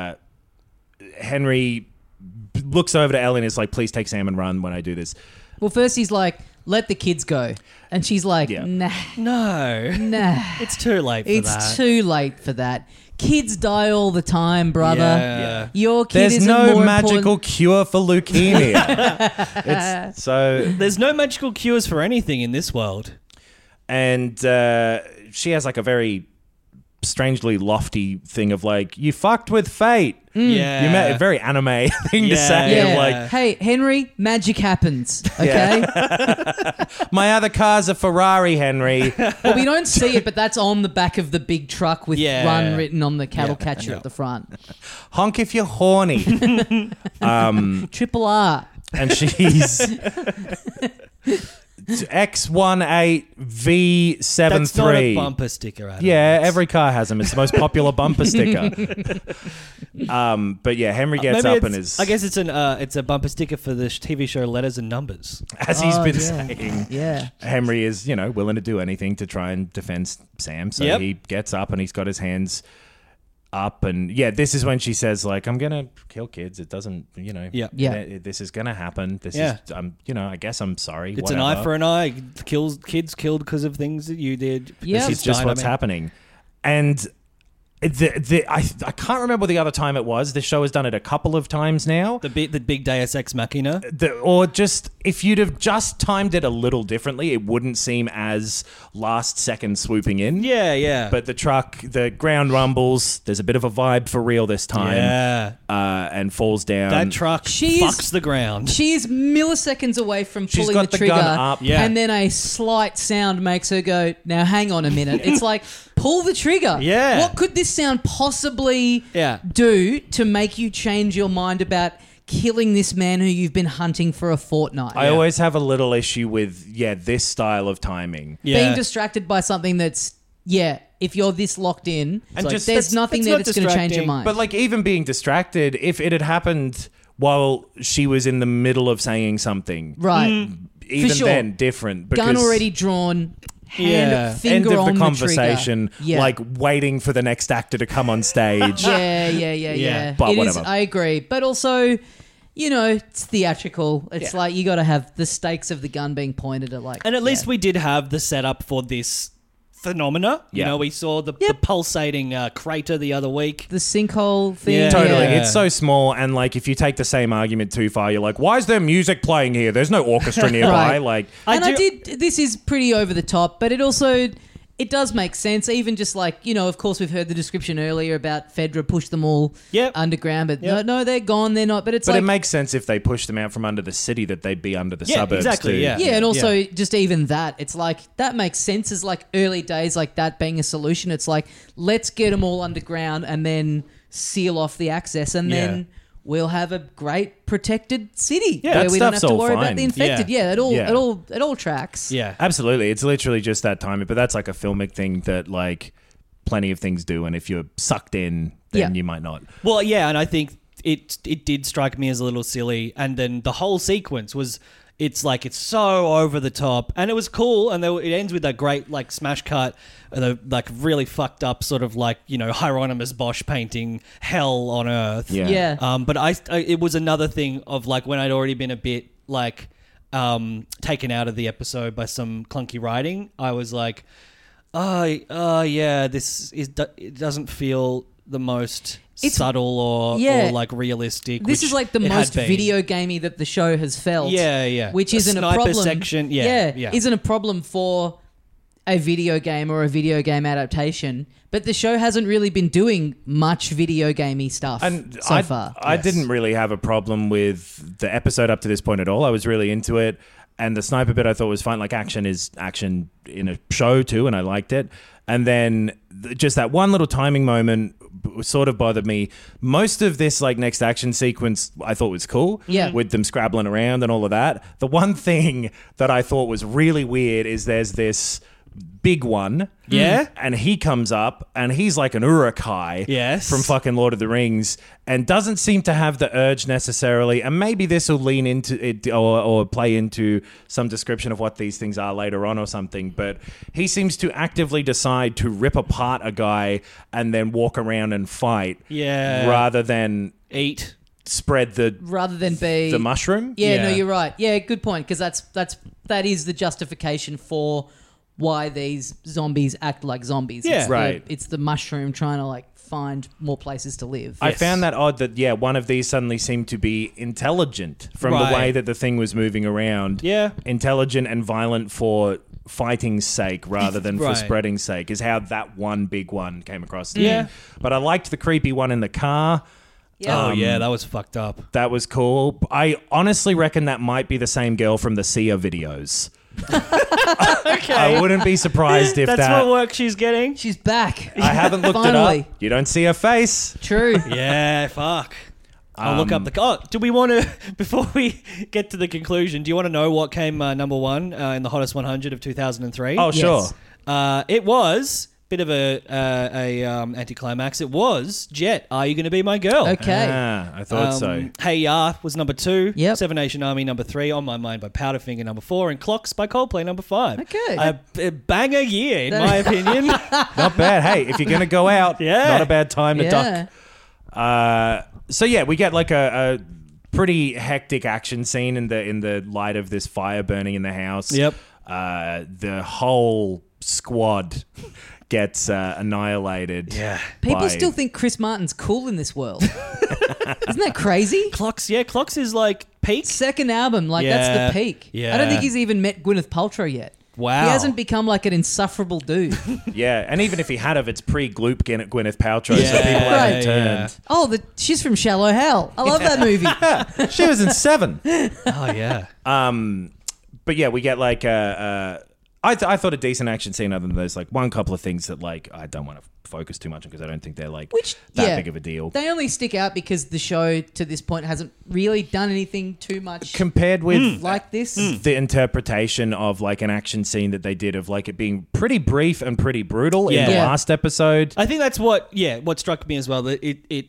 S5: Henry looks over to Ellie and is like, please take Sam and run when I do this.
S6: Well, first he's like, let the kids go. And she's like,
S5: Yeah.
S6: nah.
S4: No. It's too late for that.
S6: It's too late for that. Kids die all the time, brother.
S4: Yeah.
S6: Your kid
S5: There's
S6: isn't
S5: no
S6: more
S5: magical
S6: important.
S5: cure for leukemia. So,
S4: There's no magical cures for anything in this world.
S5: and she has like a very strangely lofty thing of like, you fucked with fate.
S4: Yeah.
S5: You met a very anime thing to
S4: Yeah.
S5: say.
S6: Yeah.
S5: Of like,
S6: Hey, Henry, magic happens. Okay.
S5: my other car's a Ferrari, Henry.
S6: Well, we don't see it, but that's on the back of the big truck with
S4: Yeah.
S6: run written on the cattle catcher at the front.
S5: Honk if you're horny.
S6: Triple R.
S5: And she's X18V73.
S4: That's not a bumper sticker. Adam.
S5: Yeah, every car has them. It's the most popular bumper sticker. But yeah, Henry gets
S4: Maybe
S5: up and
S4: it's-
S5: is,
S4: I guess it's a bumper sticker for the TV show Letters and Numbers.
S5: as he's been
S6: yeah.
S5: saying,
S6: Yeah.
S5: Henry is, willing to do anything to try and defend Sam. So
S4: Yep.
S5: he gets up and he's got his hands up. And yeah, this is when she says, like, I'm going to kill kids. It doesn't,
S4: Yeah.
S6: Yeah.
S5: this is going to happen. This
S4: Yeah.
S5: is, I guess I'm sorry.
S4: It's an eye for an eye. Kids killed because of things that you did.
S6: Yeah.
S5: This
S4: Kids
S5: is just
S4: died,
S5: what's
S4: I mean.
S5: happening. And I can't remember the other time it was. This show has done it a couple of times now.
S4: The big Deus Ex Machina.
S5: Or just, if you'd have just timed it a little differently, it wouldn't seem as last second swooping in.
S4: Yeah.
S5: But the truck, the ground rumbles. There's a bit of a vibe for real this time.
S4: Yeah.
S5: And falls down.
S4: That truck
S6: She is-
S4: fucks the ground.
S6: She is milliseconds away from
S5: She's
S6: pulling
S5: got
S6: the
S5: the gun
S6: trigger,
S5: up.
S4: Yeah.
S6: and then a slight sound makes her go, now hang on a minute. It's like, pull the trigger.
S4: Yeah.
S6: What could this sound possibly
S4: Yeah.
S6: do to make you change your mind about killing this man who you've been hunting for a fortnight?
S5: I always have a little issue with, this style of timing.
S4: Yeah.
S6: Being distracted by something that's, if you're this locked in,
S5: And just-
S6: there's
S5: that's-
S6: nothing
S4: that's
S6: there
S4: not
S6: that's going to change your
S4: distracting.
S6: mind.
S5: But like even being distracted, if it had happened while she was in the middle of saying something,
S6: right.
S5: even
S6: sure.
S5: then different. Because
S6: Gun already drawn, hand,
S4: Yeah.
S6: finger
S5: end of
S6: on
S5: the
S6: trigger.
S5: conversation,
S6: Yeah.
S5: like waiting for the next actor to come on stage.
S6: Yeah.
S5: But
S6: It is-
S5: whatever.
S6: I agree. But also, it's theatrical. It's like you got to have the stakes of the gun being pointed at
S4: And at least we did have the setup for this phenomena.
S5: Yeah.
S4: We saw the
S6: Yep.
S4: pulsating crater the other week.
S6: the sinkhole thing.
S4: Yeah.
S5: Totally.
S4: Yeah.
S5: It's so small, and like if you take the same argument too far, you're like, why is there music playing here? There's no orchestra nearby.
S6: Right.
S5: Like,
S6: And I did. This is pretty over the top, but it it does make sense. Even just like, of course, we've heard the description earlier about Fedra pushed them all underground, but no, they're gone. They're not. But it's
S5: But
S6: like,
S5: it makes sense if they pushed them out from under the city that they'd be under the suburbs
S4: exactly,
S5: too.
S4: yeah.
S6: yeah, and also just even that, it's like that makes sense as like early days, like that being a solution. It's like, let's get them all underground and then seal off the access, and then we'll have a great protected city where
S5: That
S6: we don't have
S5: stuff's
S6: to
S5: all
S6: worry about
S5: fine.
S6: the infected.
S4: Yeah.
S6: It all tracks.
S4: Yeah.
S5: Absolutely. It's literally just that timing, but that's like a filmic thing that like plenty of things do, and if you're sucked in, then you might not.
S4: Well, yeah, and I think it did strike me as a little silly, and then the whole sequence was. It's like it's so over the top, and it was cool, and it ends with that great like smash cut, the like really fucked up sort of like Hieronymus Bosch painting hell on earth.
S6: Yeah.
S4: But it was another thing of like when I'd already been a bit like taken out of the episode by some clunky writing. I was like, it doesn't feel the most subtle or like realistic.
S6: This is like the most video gamey that the show has felt.
S4: Yeah.
S6: Which isn't a
S4: sniper
S6: problem.
S4: Section,
S6: isn't a problem for a video game or a video game adaptation. But the show hasn't really been doing much video gamey stuff so far.
S5: I didn't really have a problem with the episode up to this point at all. I was really into it. And the sniper bit I thought was fine. Like action is action in a show too, and I liked it. And then just that one little timing moment sort of bothered me. Most of this like next action sequence I thought was cool.
S6: Yeah.
S5: With them scrabbling around and all of that. The one thing that I thought was really weird is there's this big one.
S4: Yeah.
S5: And he comes up and he's like an Uruk-hai from fucking Lord of the Rings and doesn't seem to have the urge necessarily. And maybe this will lean into it or play into some description of what these things are later on or something. But he seems to actively decide to rip apart a guy and then walk around and fight.
S4: Yeah.
S5: Rather than
S4: eat.
S5: Spread
S6: rather than be
S5: the mushroom.
S6: No, you're right. Yeah, good point, because that is the justification for why these zombies act like zombies.
S4: Yeah.
S6: It's
S5: right.
S6: It's the mushroom trying to like find more places to live.
S5: I found that odd that, one of these suddenly seemed to be intelligent from the way that the thing was moving around.
S4: Yeah.
S5: Intelligent and violent for fighting's sake rather than for
S4: Right.
S5: spreading sake is how that one big one came across to
S4: Yeah.
S5: me. But I liked the creepy one in the car.
S6: Yeah.
S4: Oh, yeah, that was fucked up.
S5: That was cool. I honestly reckon that might be the same girl from the Sia videos.
S4: Okay.
S5: I wouldn't be surprised if
S4: That's
S5: that...
S4: what work she's getting.
S6: She's back.
S5: I haven't looked
S6: Finally.
S5: it up. You don't see her face.
S6: True.
S4: Yeah, fuck. I'll look up the... Oh, do we want to... Before we get to the conclusion, do you want to know what came number one in the Hottest 100 of 2003?
S5: Oh, sure.
S6: Yes.
S4: It was... Bit of a anticlimax. It was Jet. Are you going to be my girl?
S6: Okay.
S5: I thought so.
S4: Hey Ya was number 2.
S6: Yep.
S4: Seven Nation Army number 3. On My Mind by Powderfinger number 4. And Clocks by Coldplay number 5.
S6: Okay.
S4: A banger year, in my opinion.
S5: Not bad. Hey, if you're going to go out, not a bad time to
S6: Yeah.
S5: duck. So yeah, we get like a pretty hectic action scene in the light of this fire burning in the house.
S4: Yep.
S5: The whole squad gets annihilated.
S4: Yeah.
S6: People still think Chris Martin's cool in this world. Isn't that crazy?
S4: Clocks is like peak.
S6: Second album, like that's
S4: Yeah.
S6: the peak.
S4: Yeah.
S6: I don't think he's even met Gwyneth Paltrow yet.
S4: Wow.
S6: He hasn't become like an insufferable dude.
S5: Yeah, and even if he had it's pre-Gloop Gwyneth Paltrow, so
S4: Yeah.
S5: people
S6: Right.
S5: haven't turned.
S6: Oh, she's from Shallow Hell. I love that movie.
S5: She was in 7.
S4: Oh, yeah.
S5: But yeah, we get like I thought a decent action scene other than those like one couple of things that like I don't want to focus too much on because I don't think they're like that big of a deal.
S6: They only stick out because the show to this point hasn't really done anything too much
S5: Compared with
S6: like this.
S5: the interpretation of like an action scene that they did of like it being pretty brief and pretty brutal in the
S6: Yeah.
S5: last episode.
S4: I think that's what struck me as well. That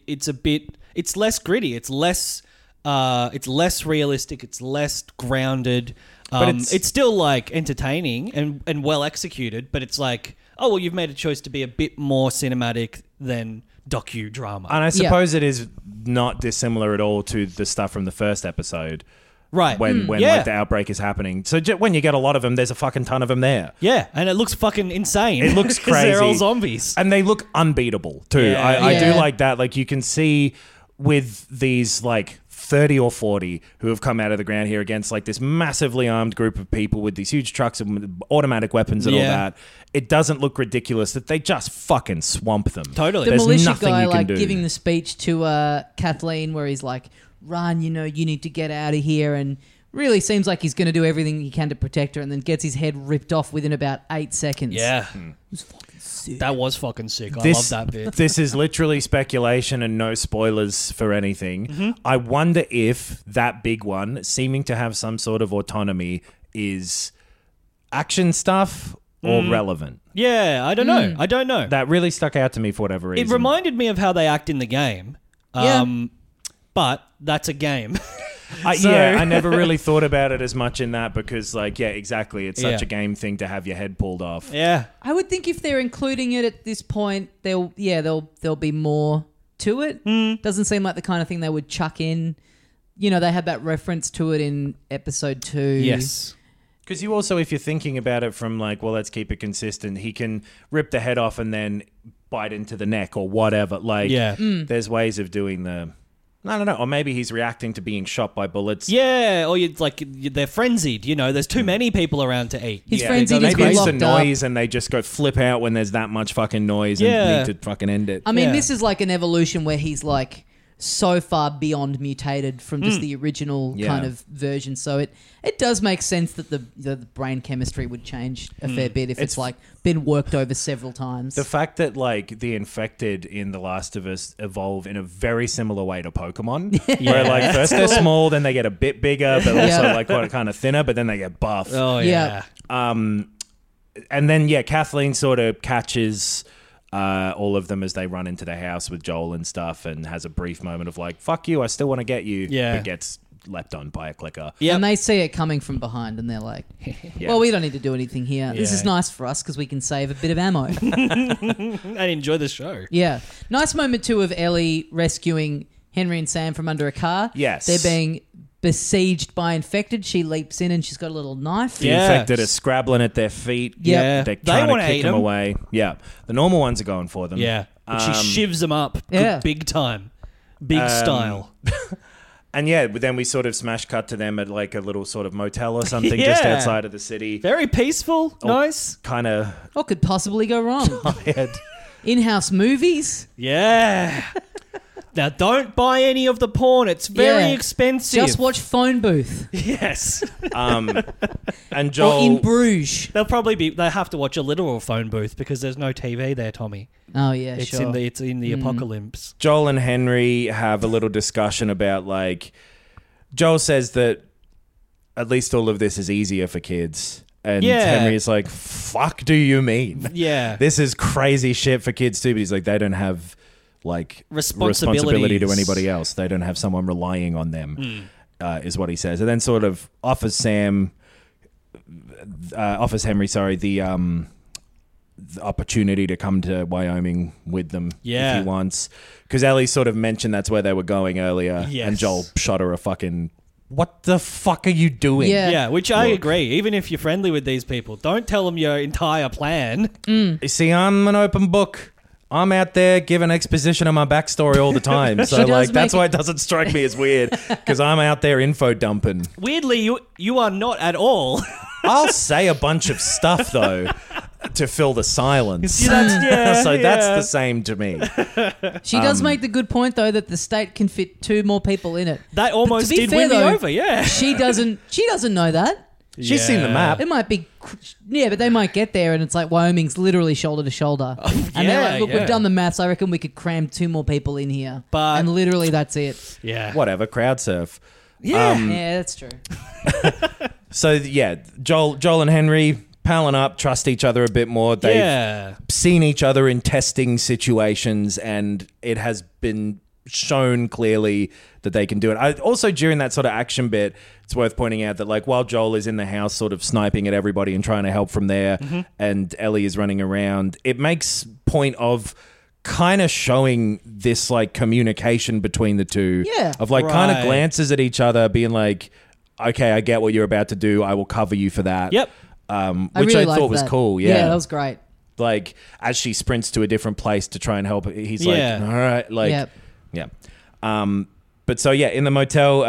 S4: it's less gritty. It's less realistic. It's less grounded.
S5: But
S4: it's still like entertaining and well executed. But it's like, oh well, you've made a choice to be a bit more cinematic than docudrama.
S5: And I suppose it is not dissimilar at all to the stuff from the first episode.
S4: Right.
S5: When like the outbreak is happening. So when you get a lot of them, there's a fucking ton of them there.
S4: Yeah, and it looks fucking insane.
S5: It looks
S4: 'Cause they're all
S5: crazy.
S4: zombies.
S5: And they look unbeatable too.
S4: Yeah.
S5: I do
S6: Yeah.
S5: like that. Like you can see with these like 30 or 40 who have come out of the ground here against like this massively armed group of people with these huge trucks and automatic weapons and all that. It doesn't look ridiculous that they just fucking swamp them.
S4: Totally.
S6: The
S5: There's
S6: militia
S5: nothing
S6: guy
S5: you can
S6: like
S5: do.
S6: giving the speech to Kathleen where he's like, run, you need to get out of here, and really seems like he's going to do everything he can to protect her, and then gets his head ripped off within about 8 seconds.
S4: Yeah.
S6: It was fucking sick.
S4: That was fucking sick. I love that bit.
S5: This is literally speculation and no spoilers for anything.
S4: Mm-hmm.
S5: I wonder if that big one, seeming to have some sort of autonomy, is action stuff or relevant.
S4: Yeah, I don't know. I don't know.
S5: That really stuck out to me for whatever reason.
S4: It reminded me of how they act in the game.
S6: Yeah.
S4: But that's a game.
S5: Yeah, I never really thought about it as much in that because, like, yeah, exactly. It's such
S4: Yeah.
S5: a game thing to have your head pulled off.
S4: Yeah.
S6: I would think if they're including it at this point, there'll be more to it. Doesn't seem like the kind of thing they would chuck in. They had that reference to it in episode 2.
S4: Yes.
S5: Because you also, if you're thinking about it from like, well, let's keep it consistent, he can rip the head off and then bite into the neck or whatever. Like,
S4: Yeah.
S5: there's ways of doing the... I don't know. Or maybe he's reacting to being shot by bullets.
S4: Yeah, or they're frenzied. There's too many people around to eat.
S6: He's
S5: Yeah,
S6: frenzied. He's
S5: maybe
S6: got
S5: it's the
S6: locked up.
S5: noise and they just go flip out when there's that much fucking noise
S4: Yeah.
S5: and need to fucking end it.
S6: I mean,
S4: Yeah.
S6: this is like an evolution where he's like so far beyond mutated from just the original
S5: Yeah.
S6: kind of version. So it does make sense that the brain chemistry would change a fair bit if it's like been worked over several times.
S5: The fact that like the infected in The Last of Us evolve in a very similar way to Pokemon, where like first they're small, then they get a bit bigger, but also
S6: Yeah.
S5: like kind of thinner, but then they get buff.
S4: Oh,
S6: Yeah.
S4: yeah.
S5: And then Kathleen sort of catches all of them as they run into the house with Joel and stuff, and has a brief moment of like, "Fuck you, I still want to get you,"
S4: Yeah.
S5: but gets leapt on by a clicker.
S4: Yep.
S6: And they see it coming from behind and they're like, well, we don't need to do anything here. This
S4: Yeah.
S6: is nice for us because we can save a bit of ammo.
S4: And enjoy the show.
S6: Yeah. Nice moment, too, of Ellie rescuing Henry and Sam from under a car.
S5: Yes.
S6: They're being besieged by infected. She leaps in and she's got a little knife.
S5: The
S4: Yeah.
S5: infected are scrabbling at their feet.
S6: Yeah.
S5: They're
S4: They
S5: trying
S4: wanna
S5: to
S4: eat
S5: kick them
S4: 'em.
S5: away. Yeah. The normal ones are going for them.
S4: Yeah. But she shivs them up
S6: Yeah.
S4: big time. Big style.
S5: And then we sort of smash cut to them at like a little sort of motel or something
S4: Yeah.
S5: just outside of the city.
S4: Very peaceful. Nice.
S5: Kind of
S6: What could possibly go wrong?
S5: tired.
S6: In-house movies?
S4: Yeah. Now, don't buy any of the porn. It's very
S6: Yeah.
S4: expensive.
S6: Just watch Phone Booth.
S4: Yes.
S5: And Joel...
S6: Or In Bruges.
S4: They'll have to watch a literal phone booth because there's no TV there, Tommy.
S6: Oh, yeah,
S4: It's
S6: sure.
S4: in the apocalypse.
S5: Joel and Henry have a little discussion about like... Joel says that at least all of this is easier for kids. And
S4: Yeah.
S5: Henry is like, fuck do you mean?
S4: Yeah.
S5: This is crazy shit for kids too. But he's like, they don't have like responsibility to
S4: Responsibilities.
S5: anybody else. They don't have someone relying on them, is what he says. And then sort of offers Henry, the opportunity to come to Wyoming with them
S4: Yeah.
S5: if he wants. Because Ellie sort of mentioned that's where they were going earlier.
S4: Yes.
S5: And Joel shot her a fucking, what the fuck are you doing?
S6: Yeah.
S4: Yeah, which I
S5: Look.
S4: agree. Even if you're friendly with these people, don't tell them your entire plan.
S5: You see, I'm an open book. I'm out there giving exposition of my backstory all the time. So,
S6: does
S5: like, that's
S6: make
S5: why it doesn't strike me as weird, because I'm out there info dumping.
S4: Weirdly, you are not at all.
S5: I'll say a bunch of stuff, though, to fill the silence.
S4: See, that's-
S5: So that's
S4: yeah.
S5: the same to me.
S6: She does make the good point, though, that the state can fit 2 more people in it.
S4: That almost
S6: To be
S4: did
S6: fair,
S4: win me
S6: though,
S4: over, yeah.
S6: She doesn't know that.
S5: She's seen the map.
S6: It might be, but they might get there and it's like Wyoming's literally shoulder to shoulder. And they're
S4: yeah,
S6: like, look,
S4: yeah.
S6: we've done the maths. I reckon we could cram 2 more people in here.
S4: But-
S6: and literally that's it.
S4: Yeah.
S5: Whatever, crowd surf.
S4: Yeah.
S6: Yeah, that's true.
S5: So, yeah, Joel and Henry palling up, trust each other a bit more. They've
S4: Yeah.
S5: seen each other in testing situations, and it has been shown clearly that they can do it. Also, during that sort of action bit, it's worth pointing out that like while Joel is in the house sort of sniping at everybody and trying to help from there, and Ellie is running around, it makes point of kind of showing this like communication between the two.
S6: Yeah.
S5: Of like kind of
S4: Right.
S5: glances at each other, being like, okay, I get what you're about to do. I will cover you for that.
S4: Yep.
S5: Which
S6: really
S5: I
S6: liked
S5: thought was
S6: that.
S5: cool.
S6: Yeah, that was great.
S5: Like as she sprints to a different place to try and help, he's
S4: Yeah.
S5: like, all right, like,
S6: Yep.
S5: yeah. But so yeah, in the motel,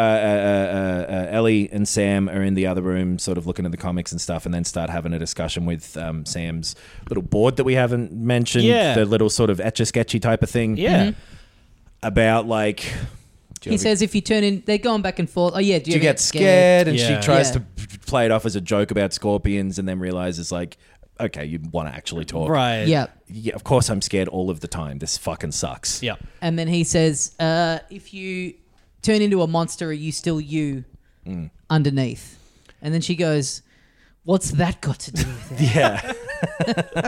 S5: Ellie and Sam are in the other room, sort of looking at the comics and stuff, and then start having a discussion with Sam's little board that we haven't mentioned, the little sort of etch-a-sketchy type of thing.
S4: Yeah.
S5: About like,
S6: He says if you turn in, they're going back and forth. Oh yeah, do
S5: you get scared? And
S4: Yeah.
S5: she tries
S6: Yeah.
S5: to play it off as a joke about scorpions, and then realizes like, okay, you want to actually talk,
S4: Right.
S6: Yeah.
S5: Yeah, of course I'm scared all of the time. This fucking sucks.
S4: Yeah.
S6: And then he says, if you turn into a monster, are you still you underneath? And then she goes, what's that got to do with it?
S5: Yeah.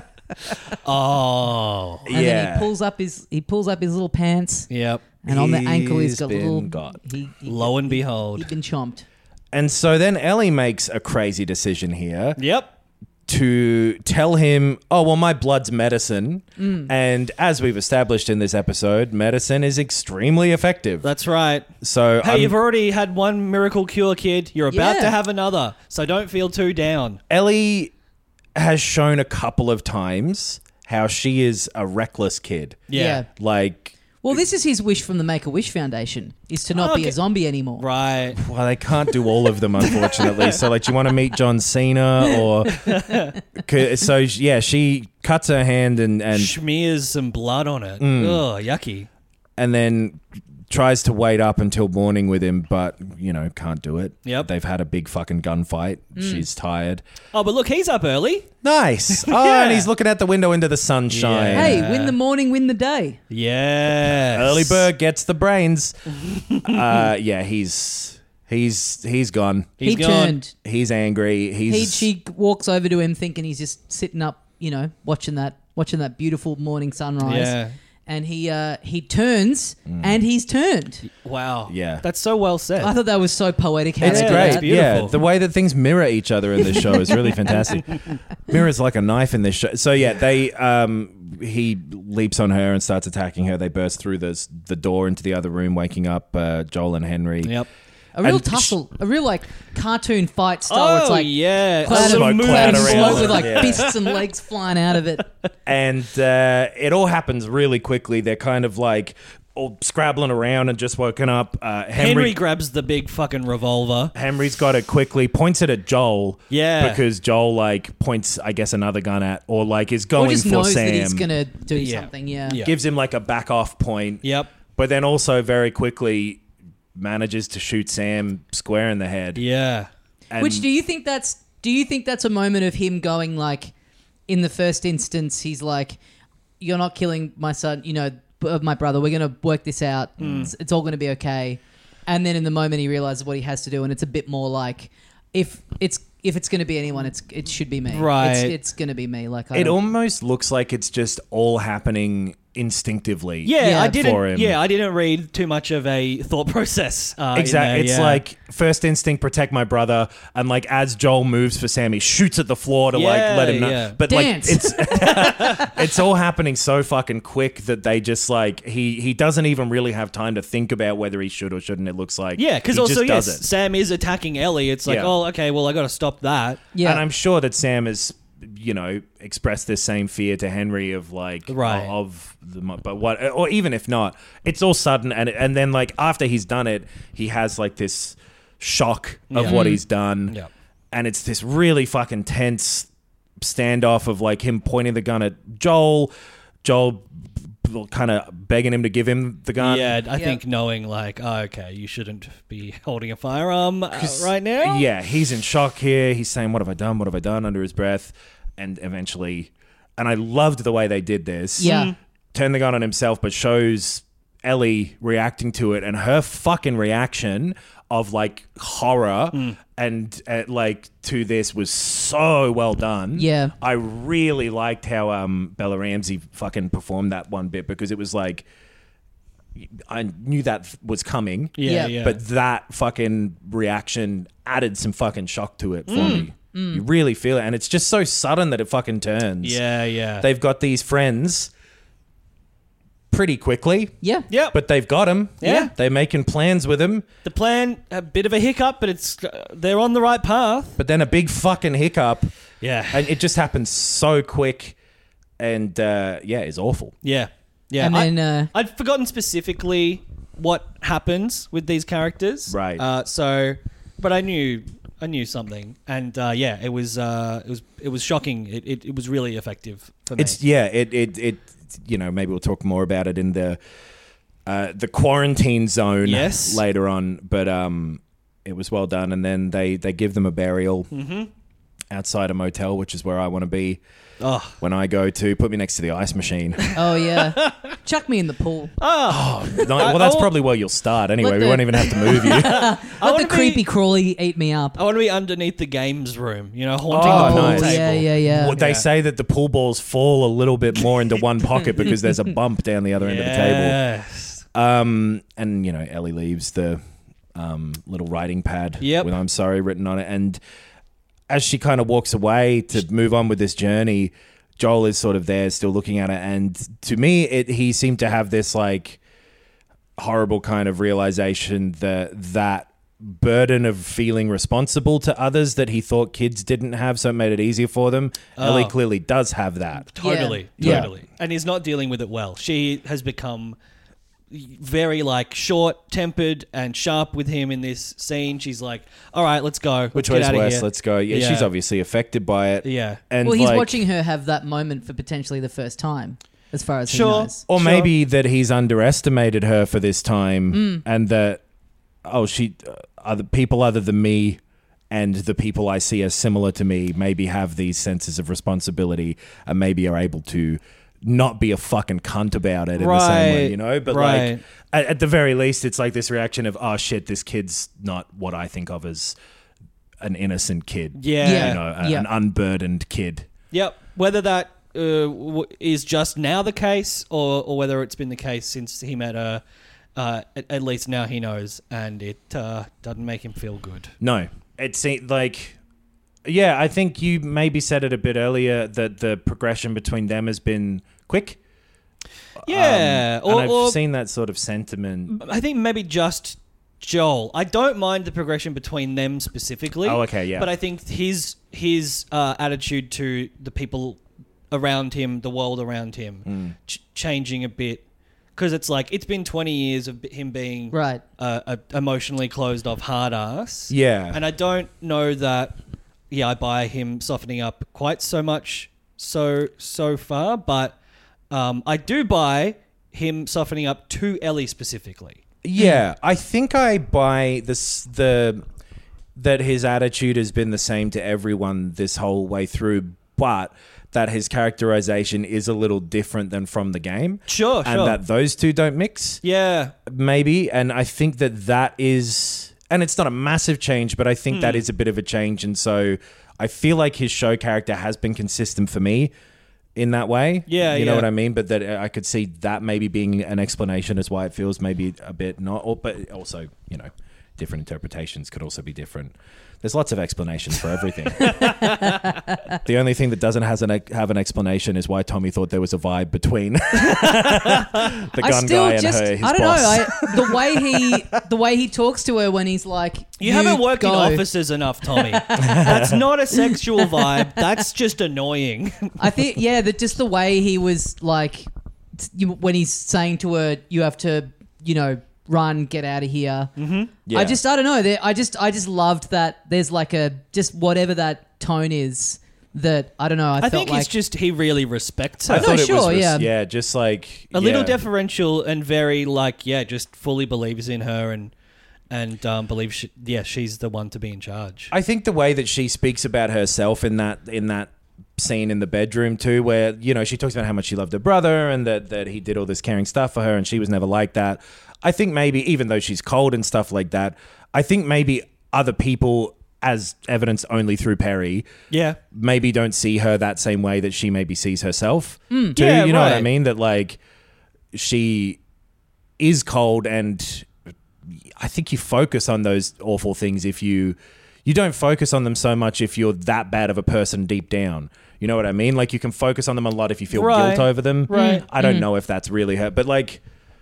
S4: Oh.
S6: And then he pulls up his little pants,
S4: Yep.
S6: and on the ankle he's
S5: He's
S6: got
S5: been
S6: little.
S5: got.
S6: He
S4: Lo and behold.
S6: he'd been chomped.
S5: And so then Ellie makes a crazy decision here
S4: Yep.
S5: to tell him, oh, well, my blood's medicine. And as we've established in this episode, medicine is extremely effective.
S4: That's right.
S5: So
S4: Hey, you've already had one miracle cure, kid. You're about
S6: Yeah.
S4: to have another, so don't feel too down.
S5: Ellie has shown a couple of times how she is a reckless kid.
S6: Yeah.
S5: Like,
S6: Well, this is his wish from the Make-A-Wish Foundation, is to not be
S4: Okay.
S6: a zombie anymore.
S4: Right.
S5: well, they can't do all of them, unfortunately. So, like, do you want to meet John Cena or... So, yeah, she cuts her hand and
S4: Smears some blood on it. Ugh, yucky.
S5: and then tries to wait up until morning with him, but, you know, can't do it.
S4: Yep.
S5: They've had a big fucking gunfight. She's tired.
S4: Oh, but look, he's up early.
S5: Nice. Oh,
S4: Yeah.
S5: and he's looking out the window into the sunshine.
S4: Yeah.
S6: Hey, win the morning, win the day.
S4: Yes.
S5: Early bird gets the brains. Yeah, he's gone.
S4: He's
S6: he
S4: gone.
S6: turned.
S5: He's angry.
S6: She walks over to him thinking he's just sitting up, watching that beautiful morning sunrise.
S4: Yeah.
S6: And he turns and he's turned.
S4: Wow.
S5: Yeah.
S4: That's so well said.
S6: I thought that was so poetic. How
S5: It's
S6: they did
S5: great.
S6: that.
S4: beautiful.
S5: Yeah, the way that things mirror each other in this show is really fantastic. Mirrors like a knife in this show. So yeah, he leaps on her and starts attacking her. They burst through the door into the other room, waking up Joel and Henry.
S4: Yep.
S6: A real
S5: And
S6: tussle, a real like cartoon fight style.
S4: Oh,
S6: It's like
S4: yeah.
S6: cloud
S5: Smoke
S6: of
S5: cloud
S6: moving
S5: around
S6: smoke with
S5: it,
S6: like
S5: yeah.
S6: fists and legs flying out of it.
S5: And it all happens really quickly. They're kind of like all scrabbling around and just woken up.
S4: Henry grabs the big fucking revolver.
S5: Henry's got it quickly, points it at Joel.
S4: Yeah.
S5: Because Joel like points, I guess, another gun at, or like is
S6: Or
S5: going
S6: just
S5: for
S6: knows
S5: Sam.
S6: that he's gonna do
S4: Yeah.
S6: something. Yeah.
S4: Yeah.
S5: Gives him like a back off point.
S4: Yep.
S5: But then also very quickly manages to shoot Sam square in the head.
S4: Yeah.
S5: And
S6: Which do you think that's a moment of him going like, in the first instance, he's like, "You're not killing my son, my brother. We're gonna work this out. It's all gonna be okay." And then in the moment, he realizes what he has to do, and it's a bit more like, if it's gonna be anyone, it should be me.
S4: Right.
S6: It's gonna be me. Like
S5: it almost looks like it's just all happening instinctively.
S4: Yeah,
S6: Yeah,
S4: I didn't.
S5: for him.
S4: Yeah, I didn't read too much of a thought process.
S5: Exactly. It's
S4: yeah.
S5: like first instinct, protect my brother, and like as Joel moves for Sam, he shoots at the floor to like
S4: Yeah,
S5: let him know.
S4: yeah.
S5: But
S6: Dance.
S5: like it's all happening so fucking quick that they just like he doesn't even really have time to think about whether he should or shouldn't. It looks like
S4: Yeah, because
S5: he
S4: also
S5: just does
S4: yes,
S5: it.
S4: Sam is attacking Ellie. It's like,
S5: Yeah.
S4: oh, okay, well, I got to stop that.
S6: Yeah.
S5: And I'm sure that Sam has, expressed this same fear to Henry of like,
S4: Right.
S5: but what, or even if not, it's all sudden. And then like after he's done it, he has like this shock of
S4: Yeah.
S5: what he's done.
S4: Yeah.
S5: And it's this really fucking tense standoff of like him pointing the gun at Joel kind of begging him to give him the gun.
S4: Yeah, I think knowing like, oh, okay, you shouldn't be holding a firearm right now.
S5: Yeah, he's in shock here. He's saying, "What have I done? What have I done?" under his breath. And eventually, and I loved the way they did this.
S6: Yeah.
S5: Turn the gun on himself, but shows Ellie reacting to it, and her fucking reaction of like horror and like to this was so well done.
S6: Yeah.
S5: I really liked how Bella Ramsey fucking performed that one bit, because it was like I knew that was coming.
S4: Yeah.
S5: But that fucking reaction added some fucking shock to it for me. You really feel it. And it's just so sudden that it fucking turns.
S4: Yeah.
S5: They've got these friends pretty quickly.
S6: Yeah.
S4: Yep.
S5: But they've got him.
S4: Yeah.
S5: They're making plans with him.
S4: The plan, a bit of a hiccup, but they're on the right path.
S5: But then a big fucking hiccup.
S4: Yeah.
S5: And it just happens so quick. And it's awful.
S4: Yeah.
S6: And then
S4: I'd forgotten specifically what happens with these characters.
S5: Right.
S4: But I knew something, and it was shocking. It was really effective for me.
S5: It maybe we'll talk more about it in the quarantine zone later on, but it was well done. And then they give them a burial outside a motel, which is where I want to be when I go to. Put me next to the ice machine.
S6: Oh, yeah. Chuck me in the pool.
S5: Well, that's probably where you'll start anyway. We won't even have to move you.
S6: Let the creepy crawly eat me up.
S4: I want to be underneath the games room, haunting the pool
S5: nice.
S4: table.
S6: Yeah.
S5: Well, they say that the pool balls fall a little bit more into one pocket because there's a bump down the other end of the table.
S4: Yes.
S5: And Ellie leaves the little writing pad with "I'm sorry" written on it, and as she kind of walks away to move on with this journey, Joel is sort of there still looking at it, and to me he seemed to have this like horrible kind of realization that burden of feeling responsible to others that he thought kids didn't have, so it made it easier for them. Ellie clearly does have that.
S4: Totally. And he's not dealing with it well. She has become very like short-tempered and sharp with him in this scene. She's like, all right, let's go.
S5: Which
S4: Let's
S5: way's
S4: get out of
S5: west?
S4: here.
S5: Let's go. Yeah, she's obviously affected by it.
S4: Yeah.
S5: And
S6: Well, he's watching her have that moment for potentially the first time, as far as he knows.
S5: Or maybe that he's underestimated her for this time, and that other people other than me and the people I see as similar to me maybe have these senses of responsibility and maybe are able to not be a fucking cunt about it in the same way, But like at the very least, it's like this reaction of, oh shit, this kid's not what I think of as an innocent kid. An unburdened kid.
S4: Yep. Whether that is just now the case or whether it's been the case since he met her, at least now he knows, and it doesn't make him feel good.
S5: No. It seemed like... Yeah, I think you maybe said it a bit earlier that the progression between them has been quick.
S4: Yeah.
S5: And I've seen that sort of sentiment.
S4: I think maybe just Joel. I don't mind the progression between them specifically.
S5: Oh, okay, yeah.
S4: But I think his attitude to the people around him, the world around him, changing a bit. Because it's like, it's been 20 years of him being a emotionally closed off hard ass.
S5: Yeah.
S4: And I don't know that... I buy him softening up quite so much so far, but I do buy him softening up to Ellie specifically.
S5: Yeah, I think I buy that his attitude has been the same to everyone this whole way through, but that his characterization is a little different than from the game.
S4: Sure.
S5: And that those two don't mix.
S4: Yeah.
S5: Maybe, and I think that is... And it's not a massive change, but I think that is a bit of a change. And so I feel like his show character has been consistent for me in that way.
S4: Yeah,
S5: You know what I mean? But that I could see that maybe being an explanation as why it feels maybe a bit not. But also, different interpretations could also be different. There's lots of explanations for everything. The only thing that doesn't have an explanation is why Tommy thought there was a vibe between the gun guy and his
S6: I don't
S5: boss.
S6: know. The way he talks to her when he's like,
S4: You haven't worked in offices enough, Tommy. That's not a sexual vibe. That's just annoying.
S6: I think, just the way he was like, when he's saying to her, you have to, run, get out of here. Mm-hmm.
S5: Yeah.
S6: I don't know. I just loved that there's like just whatever that tone is that, I don't know. I
S4: think
S6: like,
S4: it's just he really respects her.
S5: I thought it was,
S6: yeah.
S5: yeah, just like...
S4: A little deferential and very just fully believes in her and believes she's the one to be in charge.
S5: I think the way that she speaks about herself in that scene in the bedroom too, where she talks about how much she loved her brother and that he did all this caring stuff for her and she was never like that. I think maybe even though she's cold and stuff like that, I think maybe other people, as evidenced only through Perry, maybe don't see her that same way that she maybe sees herself too.
S4: Yeah,
S5: you know what I
S4: right.
S5: mean? That like she is cold, and I think you focus on those awful things if you don't focus on them so much if you're that bad of a person deep down. You know what I mean? Like you can focus on them a lot if you feel guilt over them.
S4: Right.
S5: I don't know if that's really her, but like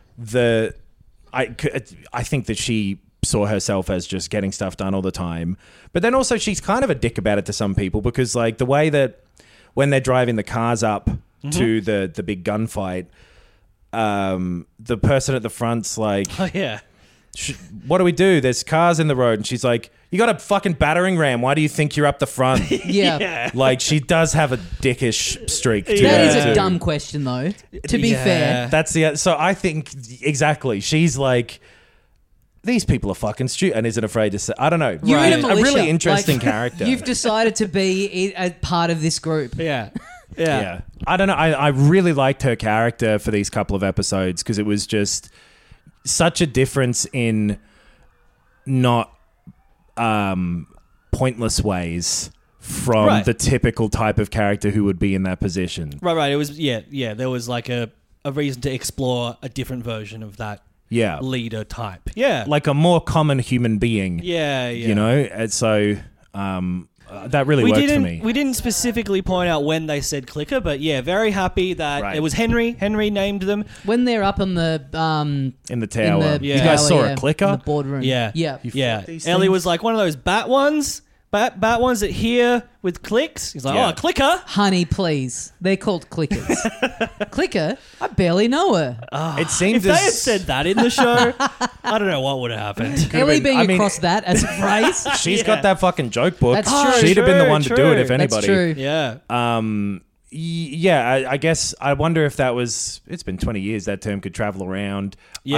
S5: I think that she saw herself as just getting stuff done all the time. But then also she's kind of a dick about it to some people, because like the way that when they're driving the cars up to the big gunfight, the person at the front's like,
S4: Oh yeah.
S5: what do we do? There's cars in the road. And she's like, you got a fucking battering ram. Why do you think you're up the front?
S6: Yeah.
S5: Like, she does have a dickish streak to
S6: That
S5: her,
S6: is a
S5: too.
S6: dumb question, though. To be
S4: Yeah.
S6: fair.
S5: That's the... So I think, exactly, she's like, these people are fucking stupid and isn't afraid to say... I don't know.
S6: You're in a
S5: A
S6: militia.
S5: really interesting
S6: Like,
S5: character.
S6: You've decided to be a part of this group.
S4: Yeah.
S5: Yeah. I don't know. I really liked her character for these couple of episodes because it was just such a difference in not pointless ways from
S4: Right.
S5: the typical type of character who would be in that position.
S4: Right. It was there was like a reason to explore a different version of that
S5: Yeah.
S4: leader type. Yeah.
S5: Like a more common human being.
S4: yeah.
S5: You know? And so that really worked for me.
S4: We didn't specifically point out when they said clicker, but yeah, very happy that
S5: Right.
S4: it was Henry. Henry named them.
S6: When they're up in the
S5: in the tower.
S4: Yeah.
S5: You guys
S6: tower,
S5: saw
S6: yeah,
S5: a clicker?
S6: in the boardroom.
S4: Yeah.
S6: Yeah.
S4: Yeah.
S5: these
S4: Ellie
S5: things?
S4: was like one of those bat ones. Bat ones that hear with clicks. He's like,
S5: Yeah.
S4: oh, a clicker.
S6: Honey, please. They're called clickers. Clicker? I barely know her.
S5: It seemed
S4: If they
S5: as...
S4: had said that in the show, I don't know what would have happened.
S6: Ellie
S5: been-
S6: being
S5: I mean-
S6: across that as a phrase.
S5: She's
S4: Yeah.
S5: got that fucking joke book.
S6: That's true.
S5: She'd have been the
S4: True,
S5: one to do it if
S4: true.
S5: anybody.
S6: That's true.
S4: Yeah.
S5: Yeah, I guess I wonder if that was... It's been 20 years that term could travel around.
S4: Yeah.
S5: I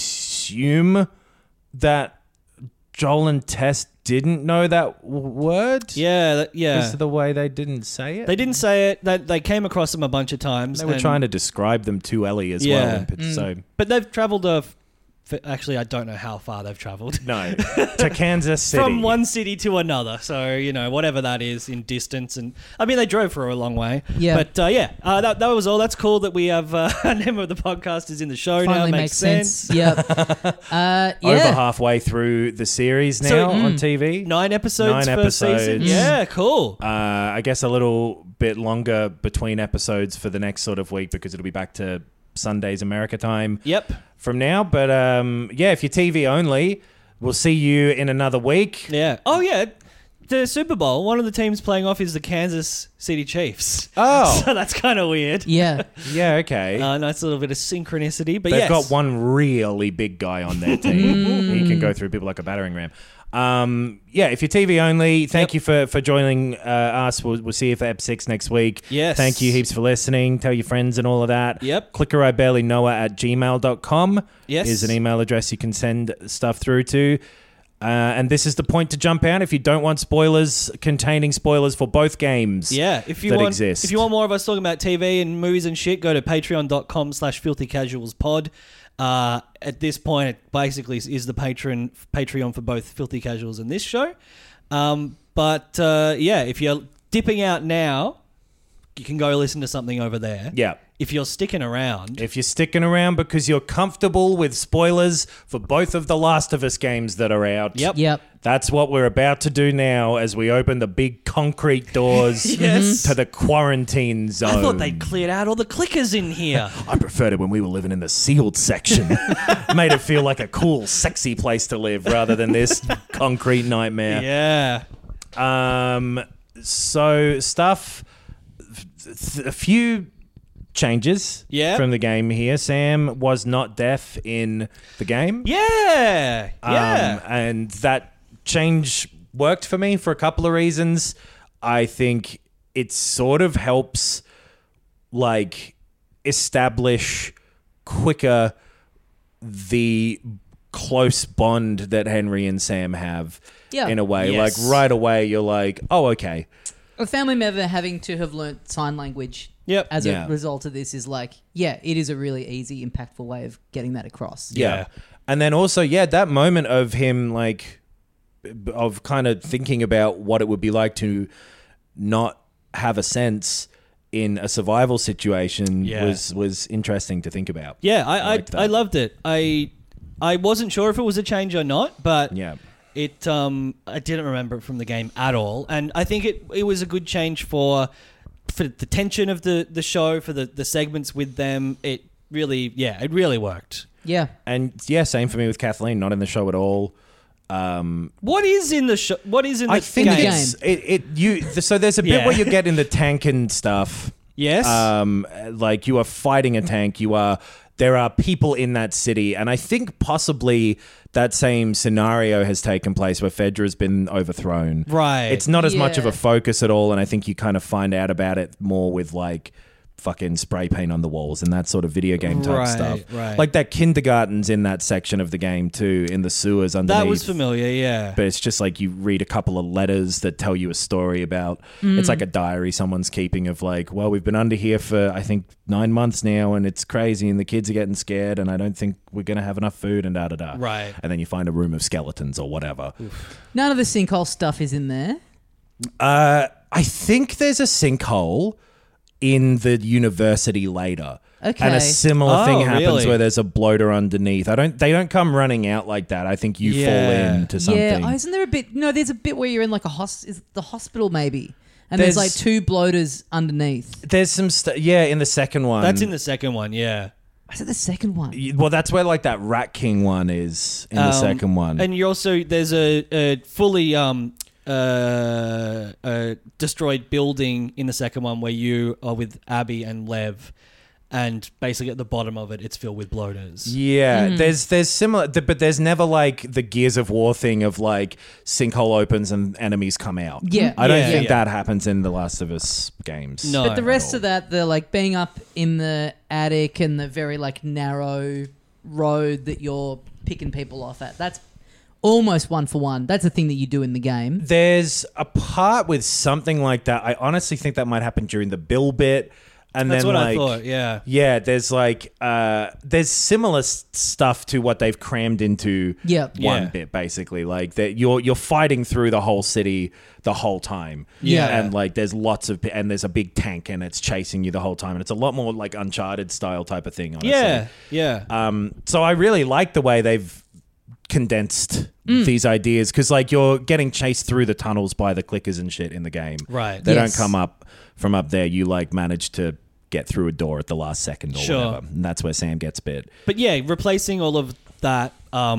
S5: assume that Joel and Tess didn't know that word?
S4: Yeah.
S5: Because of the way they didn't say it?
S4: They didn't say it. They came across them a bunch of times.
S5: They were
S4: and-
S5: trying to describe them to Ellie as
S4: Yeah.
S5: well. So,
S4: But they've travelled actually, I don't know how far they've travelled.
S5: no. To Kansas City.
S4: From one city to another. So, you know, whatever that is in distance. And I mean, they drove for a long way.
S6: Yeah.
S4: But that was all. That's cool that we have a name of the podcast is in the show now.
S6: Finally
S4: It
S6: makes sense. Yep.
S5: Over
S6: Yeah.
S5: halfway through the series now
S4: So-
S5: on TV.
S4: 9 episodes
S5: 9
S4: per season.
S5: episodes.
S4: Yeah, cool.
S5: I guess a little bit longer between episodes for the next sort of week because it'll be back to Sundays America time
S4: Yep.
S5: from now. But yeah, if you're TV only, we'll see you in another week.
S4: Yeah. Oh, yeah. The Super Bowl, one of the teams playing off is the Kansas City Chiefs.
S5: Oh.
S4: So that's kind of weird.
S6: Yeah.
S5: Yeah, okay.
S4: Nice little bit of synchronicity. But
S5: They've
S4: yes.
S5: got one really big guy on their team. He can go through people like a battering ram. Yeah, if you're TV only, thank you for joining us. We'll see you for Ep 6 next week.
S4: Yes.
S5: Thank you heaps for listening. Tell your friends and all of that.
S4: Yep.
S5: clickerIbarelyKnowa@gmail.com
S4: Yes.
S5: is an email address you can send stuff through to. And this is the point to jump out if you don't want spoilers containing spoilers for both games.
S4: Yeah, if you
S5: that
S4: want
S5: exist.
S4: if you want more of us talking about TV and movies and shit, go to patreon.com/filthycasualspod. At this point, it basically is the Patreon for both Filthy Casuals and this show. But if you're dipping out now, you can go listen to something over there.
S5: Yeah.
S4: If you're sticking around,
S5: If you're sticking around because you're comfortable with spoilers for both of the Last of Us games that are out.
S6: Yep.
S5: That's what we're about to do now as we open the big concrete doors
S4: Yes.
S5: to the quarantine zone.
S4: I thought they'd cleared out all the clickers in here.
S5: I preferred it when we were living in the sealed section. Made it feel like a cool, sexy place to live rather than this concrete nightmare.
S4: Yeah.
S5: So stuff, a few changes
S4: Yeah.
S5: from the game here. Sam was not deaf in the game.
S4: Yeah. Yeah.
S5: And that change worked for me for a couple of reasons. I think it sort of helps like establish quicker the close bond that Henry and Sam have
S6: Yeah.
S5: in a way.
S4: Yes.
S5: Like right away you're like, oh, okay.
S6: A family member having to have learnt sign language
S4: Yep.
S6: as
S5: Yeah.
S6: a result of this is like, yeah, it is a really easy, impactful way of getting that across.
S5: Yeah. And then also, that moment of him, like, of kind of thinking about what it would be like to not have a sense in a survival situation
S4: Yeah.
S5: was interesting to think about.
S4: Yeah,
S5: liked that.
S4: I loved it. I wasn't sure if it was a change or not, but
S5: Yeah.
S4: it I didn't remember it from the game at all, and I think it was a good change for the tension of the show, for the segments with them. It really worked.
S6: Yeah.
S5: And same for me with Kathleen, not in the show at all.
S4: What is in the show? What is in the
S5: I think
S4: game?
S5: so there's a bit
S4: Yeah.
S5: where you get in the tank and stuff.
S4: Yes.
S5: Like you are fighting a tank. You are there are people in that city, and I think possibly that same scenario has taken place where Fedra's been overthrown.
S4: Right.
S5: It's not as much of
S6: Yeah.
S5: a focus at all, and I think you kind of find out about it more with like fucking spray paint on the walls and that sort of video game type
S4: Right,
S5: stuff.
S4: right.
S5: Like that kindergarten's in that section of the game too, in the sewers underneath.
S4: That was familiar, yeah.
S5: But it's just like you read a couple of letters that tell you a story about. It's like a diary someone's keeping of like, well, we've been under here for I think 9 months now, and it's crazy, and the kids are getting scared, and I don't think we're gonna have enough food, and da da da.
S4: Right.
S5: And then you find a room of skeletons or whatever.
S6: None of the sinkhole stuff is in there.
S5: I think there's a sinkhole in the university later.
S6: Okay.
S5: And a similar thing happens
S4: really?
S5: where there's a bloater underneath. They don't come running out like that. I think you fall
S4: Yeah.
S5: into something.
S6: Yeah, oh, isn't there a bit? No, there's a bit where you're in like is it the hospital maybe, and there's like
S5: There's-
S6: 2 bloaters underneath.
S5: There's some in the second one.
S4: That's in the second one, yeah.
S6: Is it the second one?
S5: Well, that's where like that Rat King one is in the second one.
S4: And you also there's a fully destroyed building in the second one where you are with Abby and Lev, and basically at the bottom of it, it's filled with bloaters.
S5: Yeah, there's similar, but there's never like the Gears of War thing of like sinkhole opens and enemies come out.
S6: Yeah.
S5: I don't
S4: Yeah,
S5: think
S4: yeah.
S5: that happens in the Last of Us games.
S4: No.
S6: But the rest of that, the like being up in the attic and the very like narrow road that you're picking people off at, that's almost 1 for 1. That's a thing that you do in the game.
S5: There's a part with something like that. I honestly think that might happen during the Bill bit. And
S4: That's
S5: then
S4: what
S5: like,
S4: I thought, yeah.
S5: Yeah, there's like there's similar stuff to what they've crammed into
S6: Yep.
S5: one
S4: Yeah.
S5: bit, basically. Like that you're fighting through the whole city the whole time.
S6: Yeah.
S5: And like there's lots of and there's a big tank and it's chasing you the whole time. And it's a lot more like Uncharted style type of thing, honestly.
S4: Yeah, yeah.
S5: So I really like the way they've condensed these ideas, because like you're getting chased through the tunnels by the clickers and shit in the game.
S4: Right.
S5: They
S6: Yes.
S5: don't come up from up there. You like manage to get through a door at the last second or
S4: Sure.
S5: whatever. And that's where Sam gets bit.
S4: But yeah, replacing all of that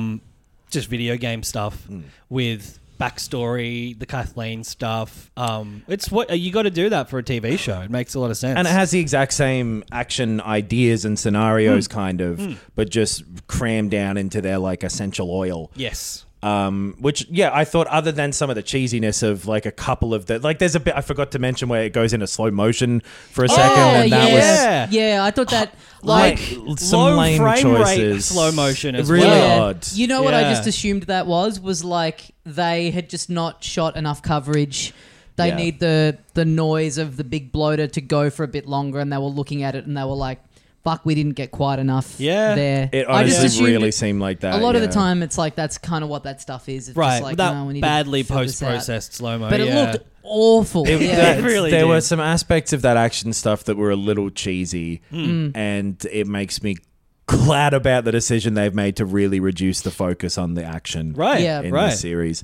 S4: just video game stuff with backstory, the Kathleen stuff. It's what you got to do that for a TV show. It makes a lot of sense.
S5: And it has the exact same action ideas and scenarios kind of, but just crammed down into their like essential oil.
S4: yes.
S5: Which, yeah, I thought other than some of the cheesiness of like a couple of the, like there's a bit, I forgot to mention where it goes into slow motion for a second. And that was
S6: yeah, I thought that
S5: like
S6: like
S5: some
S4: low
S5: lame
S4: frame rate
S5: choices.
S4: slow motion as
S5: really
S4: well.
S5: odd.
S6: You know what I
S4: Yeah.
S6: just assumed that was like they had just not shot enough coverage. They
S5: Yeah.
S6: need the noise of the big bloater to go for a bit longer, and they were looking at it and they were like, fuck, we didn't get quite enough
S4: Yeah.
S6: there.
S5: It
S6: I just
S5: honestly
S6: assumed
S5: really seemed like that.
S6: a lot of the
S5: yeah.
S6: time it's like that's kind of what that stuff is. It's
S4: Right.
S6: just like,
S4: Without
S6: no, we need
S4: badly
S6: to fill this out.
S4: post-processed slow-mo.
S6: But it
S4: yeah.
S6: looked awful.
S5: It-
S6: yeah.
S5: that-
S4: It really
S5: there
S4: did.
S5: were some aspects of that action stuff that were a little cheesy,
S6: Hmm.
S5: and it makes me glad about the decision they've made to really reduce the focus on the action
S4: Right.
S6: Yeah.
S5: in
S4: right.
S5: this series.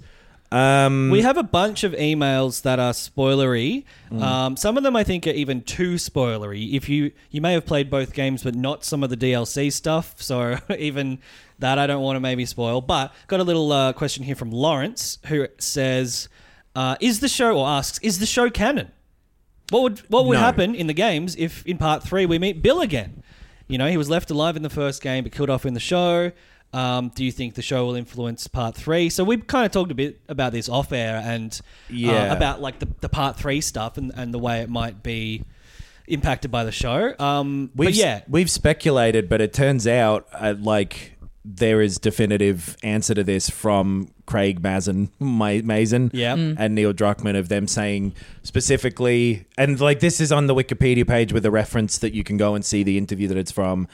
S4: We have a bunch of emails that are spoilery. Some of them I think are even too spoilery. If you may have played both games, but not some of the DLC stuff. So even that I don't want to maybe spoil. But got a little question here from Lawrence, who says, "Is the show or asks is the show canon? What would
S5: No.
S4: happen in the games if in part 3 we meet Bill again? You know, he was left alive in the first game, but killed off in the show." Do you think the show will influence part 3? So we've kind of talked a bit about this off air and
S5: Yeah.
S4: about like the part 3 stuff and the way it might be impacted by the show. But yeah,
S5: we've speculated, but it turns out like there is definitive answer to this from Craig Mazin,
S4: Yeah.
S5: and Neil Druckmann of them saying specifically, and like this is on the Wikipedia page with a reference that you can go and see the interview that it's from.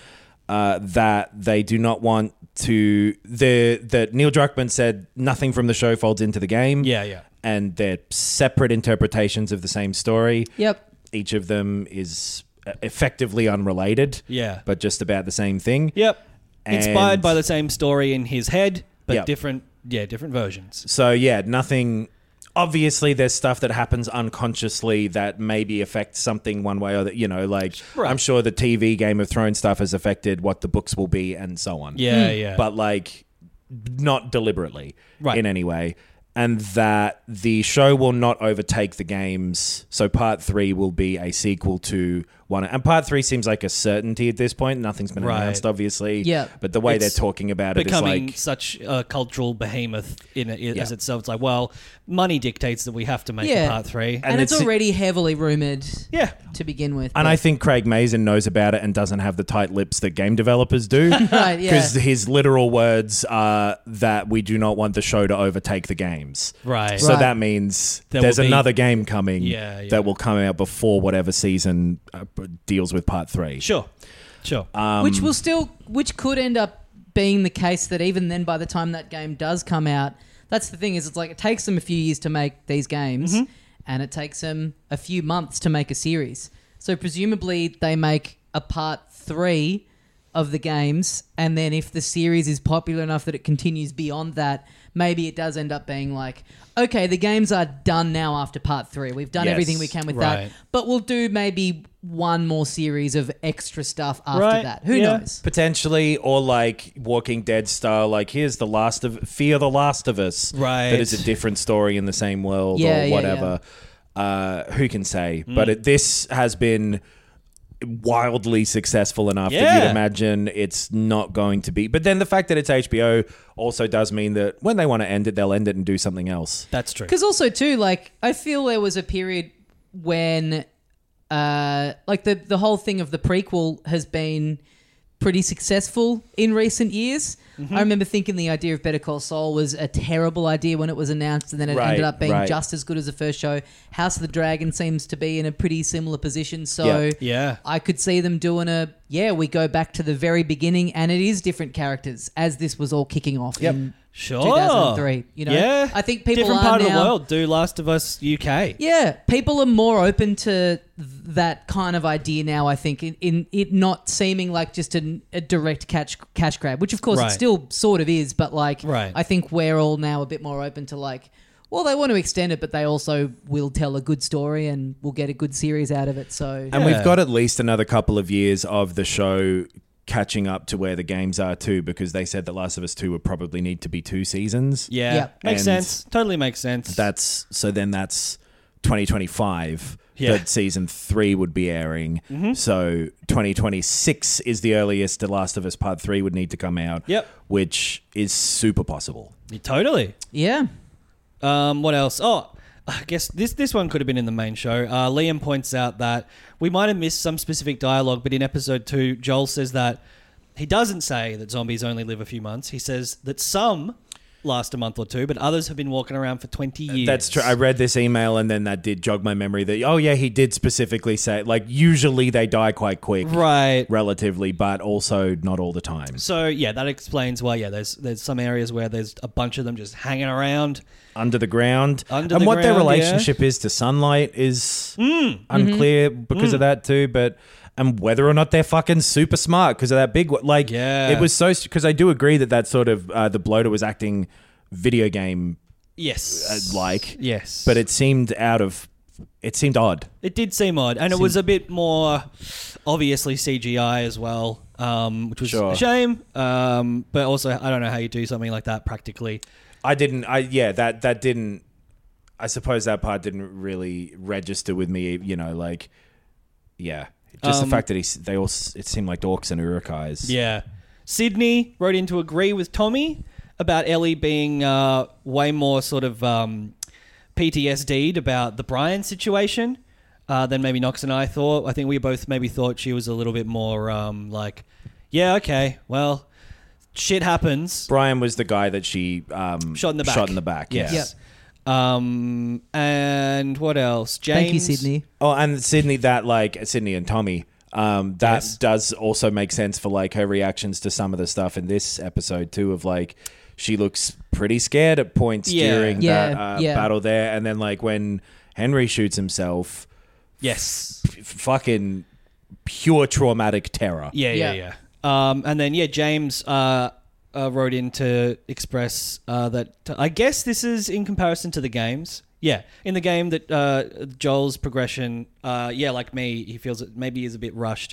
S5: That they do not want to that Neil Druckmann said nothing from the show folds into the game.
S4: Yeah.
S5: And they're separate interpretations of the same story.
S6: Yep.
S5: Each of them is effectively unrelated.
S4: Yeah.
S5: But just about the same thing.
S4: Yep. Inspired
S5: And-
S4: by the same story in his head, but
S5: Yep.
S4: different versions.
S5: So yeah, nothing. Obviously, there's stuff that happens unconsciously that maybe affects something one way or the, like
S4: Right.
S5: I'm sure the TV Game of Thrones stuff has affected what the books will be and so on.
S4: Yeah.
S5: But like not deliberately
S4: Right.
S5: in any way. And that the show will not overtake the games. So part 3 will be a sequel to want it. And part 3 seems like a certainty at this point. Nothing's been
S4: Right.
S5: announced, obviously.
S6: Yeah.
S5: But the way
S4: It's
S5: they're talking about it is
S4: becoming
S5: like...
S4: such a cultural behemoth as itself. It's like, well, money dictates that we have to make
S6: Yeah.
S4: a part 3.
S6: And it's
S5: it's-
S6: already heavily rumored
S4: Yeah.
S6: to begin with.
S5: And
S6: but-
S5: I think Craig Mazin knows about it and doesn't have the tight lips that game developers do.
S6: Right, yeah.
S5: Because his literal words are that we do not want the show to overtake the games.
S4: Right.
S5: So
S6: Right.
S5: that means
S4: There
S5: there's
S4: will be-
S5: another game coming
S4: Yeah, yeah.
S5: that will come out before whatever season deals with part 3.
S4: Sure.
S6: which could end up being the case that even then, by the time that game does come out, that's the thing is, it's like it takes them a few years to make these games, and it takes them a few months to make a series. So presumably they make a part 3 of the games, and then if the series is popular enough that it continues beyond that, maybe it does end up being like, okay, the games are done now after part 3. We've done
S5: Yes,
S6: everything we can with
S4: right.
S6: that, but we'll do maybe one more series of extra stuff after
S4: Right,
S6: that. Who
S4: yeah.
S6: knows?
S5: Potentially, or like Walking Dead style, like here's Fear the Last of Us.
S4: Right.
S5: That is a different story in the same world
S6: Yeah,
S5: or
S6: yeah,
S5: whatever. Who can say? But this has been wildly successful enough that
S4: Yeah.
S5: you'd imagine it's not going to be. But then the fact that it's HBO also does mean that when they want to end it, they'll end it and do something else.
S4: That's true.
S6: Because also too, like I feel there was a period when, like the whole thing of the prequel has been pretty successful in recent years. I remember thinking the idea of Better Call Saul was a terrible idea when it was announced, and then it
S5: Right,
S6: ended up being
S5: right.
S6: just as good as the first show. House of the Dragon seems to be in a pretty similar position, so
S5: Yeah.
S4: Yeah.
S6: I could see them doing we go back to the very beginning, and it is different characters as this was all kicking off in
S4: Sure.
S6: 2003. You know,
S4: Yeah.
S6: I think people
S4: different
S6: are
S4: part of
S6: now,
S4: the world. Do Last of Us UK.
S6: Yeah, people are more open to that kind of idea now, I think, in it not seeming like just a direct cash grab, which of course
S4: Right.
S6: it still sort of is, but like
S4: Right.
S6: I think we're all now a bit more open to like, well, they want to extend it, but they also will tell a good story and we'll get a good series out of it. So
S5: And we've got at least another couple of years of the show catching up to where the games are too, because they said that Last of Us 2 would probably need to be 2 seasons.
S4: Yeah.
S6: Yeah.
S4: Makes
S5: And
S4: sense. Totally makes sense.
S5: That's 2025
S4: Yeah.
S5: that season 3 would be airing.
S4: Mm-hmm.
S5: So 2026 is the earliest The Last of Us Part 3 would need to come out.
S4: Yep.
S5: Which is super possible.
S4: Totally.
S6: yeah,
S4: What else? Oh, I guess this one could have been in the main show. Liam points out that we might have missed some specific dialogue, but in episode 2, Joel says that he doesn't say that zombies only live a few months. He says that some last a month or two, but others have been walking around for 20 years.
S5: That's true. I read this email and then that did jog my memory that, oh yeah, he did specifically say, like, usually they die quite quick.
S4: Right.
S5: Relatively, but also not all the time.
S4: So yeah, that explains why. Yeah, there's some areas where there's a bunch of them just hanging around.
S5: Under the ground.
S4: Under
S5: and
S4: the
S5: what their
S4: ground,
S5: relationship is to sunlight is unclear because of that too, but and whether or not they're fucking super smart because of that big one. Like,
S4: Yeah.
S5: it was so, because I do agree that sort of the bloater was acting video game
S4: Yes.
S5: like,
S4: Yes.
S5: but it seemed odd.
S4: It did seem odd, and it was a bit more obviously CGI as well, which was
S5: Sure.
S4: a shame. But also, I don't know how you do something like that practically.
S5: That didn't, I suppose that part didn't really register with me, you know, like, yeah. Just the fact that it seemed like orcs and urukais.
S4: Yeah. Sydney wrote in to agree with Tommy about Ellie being way more sort of PTSD'd about the Brian situation than maybe Knox and I thought. I think we both maybe thought she was a little bit more like, yeah, okay, well, shit happens.
S5: Brian was the guy that she
S4: Shot in the back.
S5: Shot in the back,
S4: Yes.
S5: yes.
S4: And what else? James.
S6: thank you, Sydney.
S5: Oh, and Sydney and Tommy. That
S4: Yes.
S5: does also make sense for like her reactions to some of the stuff in this episode too. Of like, she looks pretty scared at points
S4: Yeah.
S5: during
S6: Yeah,
S5: that
S6: yeah.
S5: battle there, and then like when Henry shoots himself,
S4: Yes.
S5: fucking pure traumatic terror.
S4: Yeah. And then James wrote in to express that I guess this is in comparison to the games. Yeah, in the game that Joel's progression, like me, he feels it maybe is a bit rushed.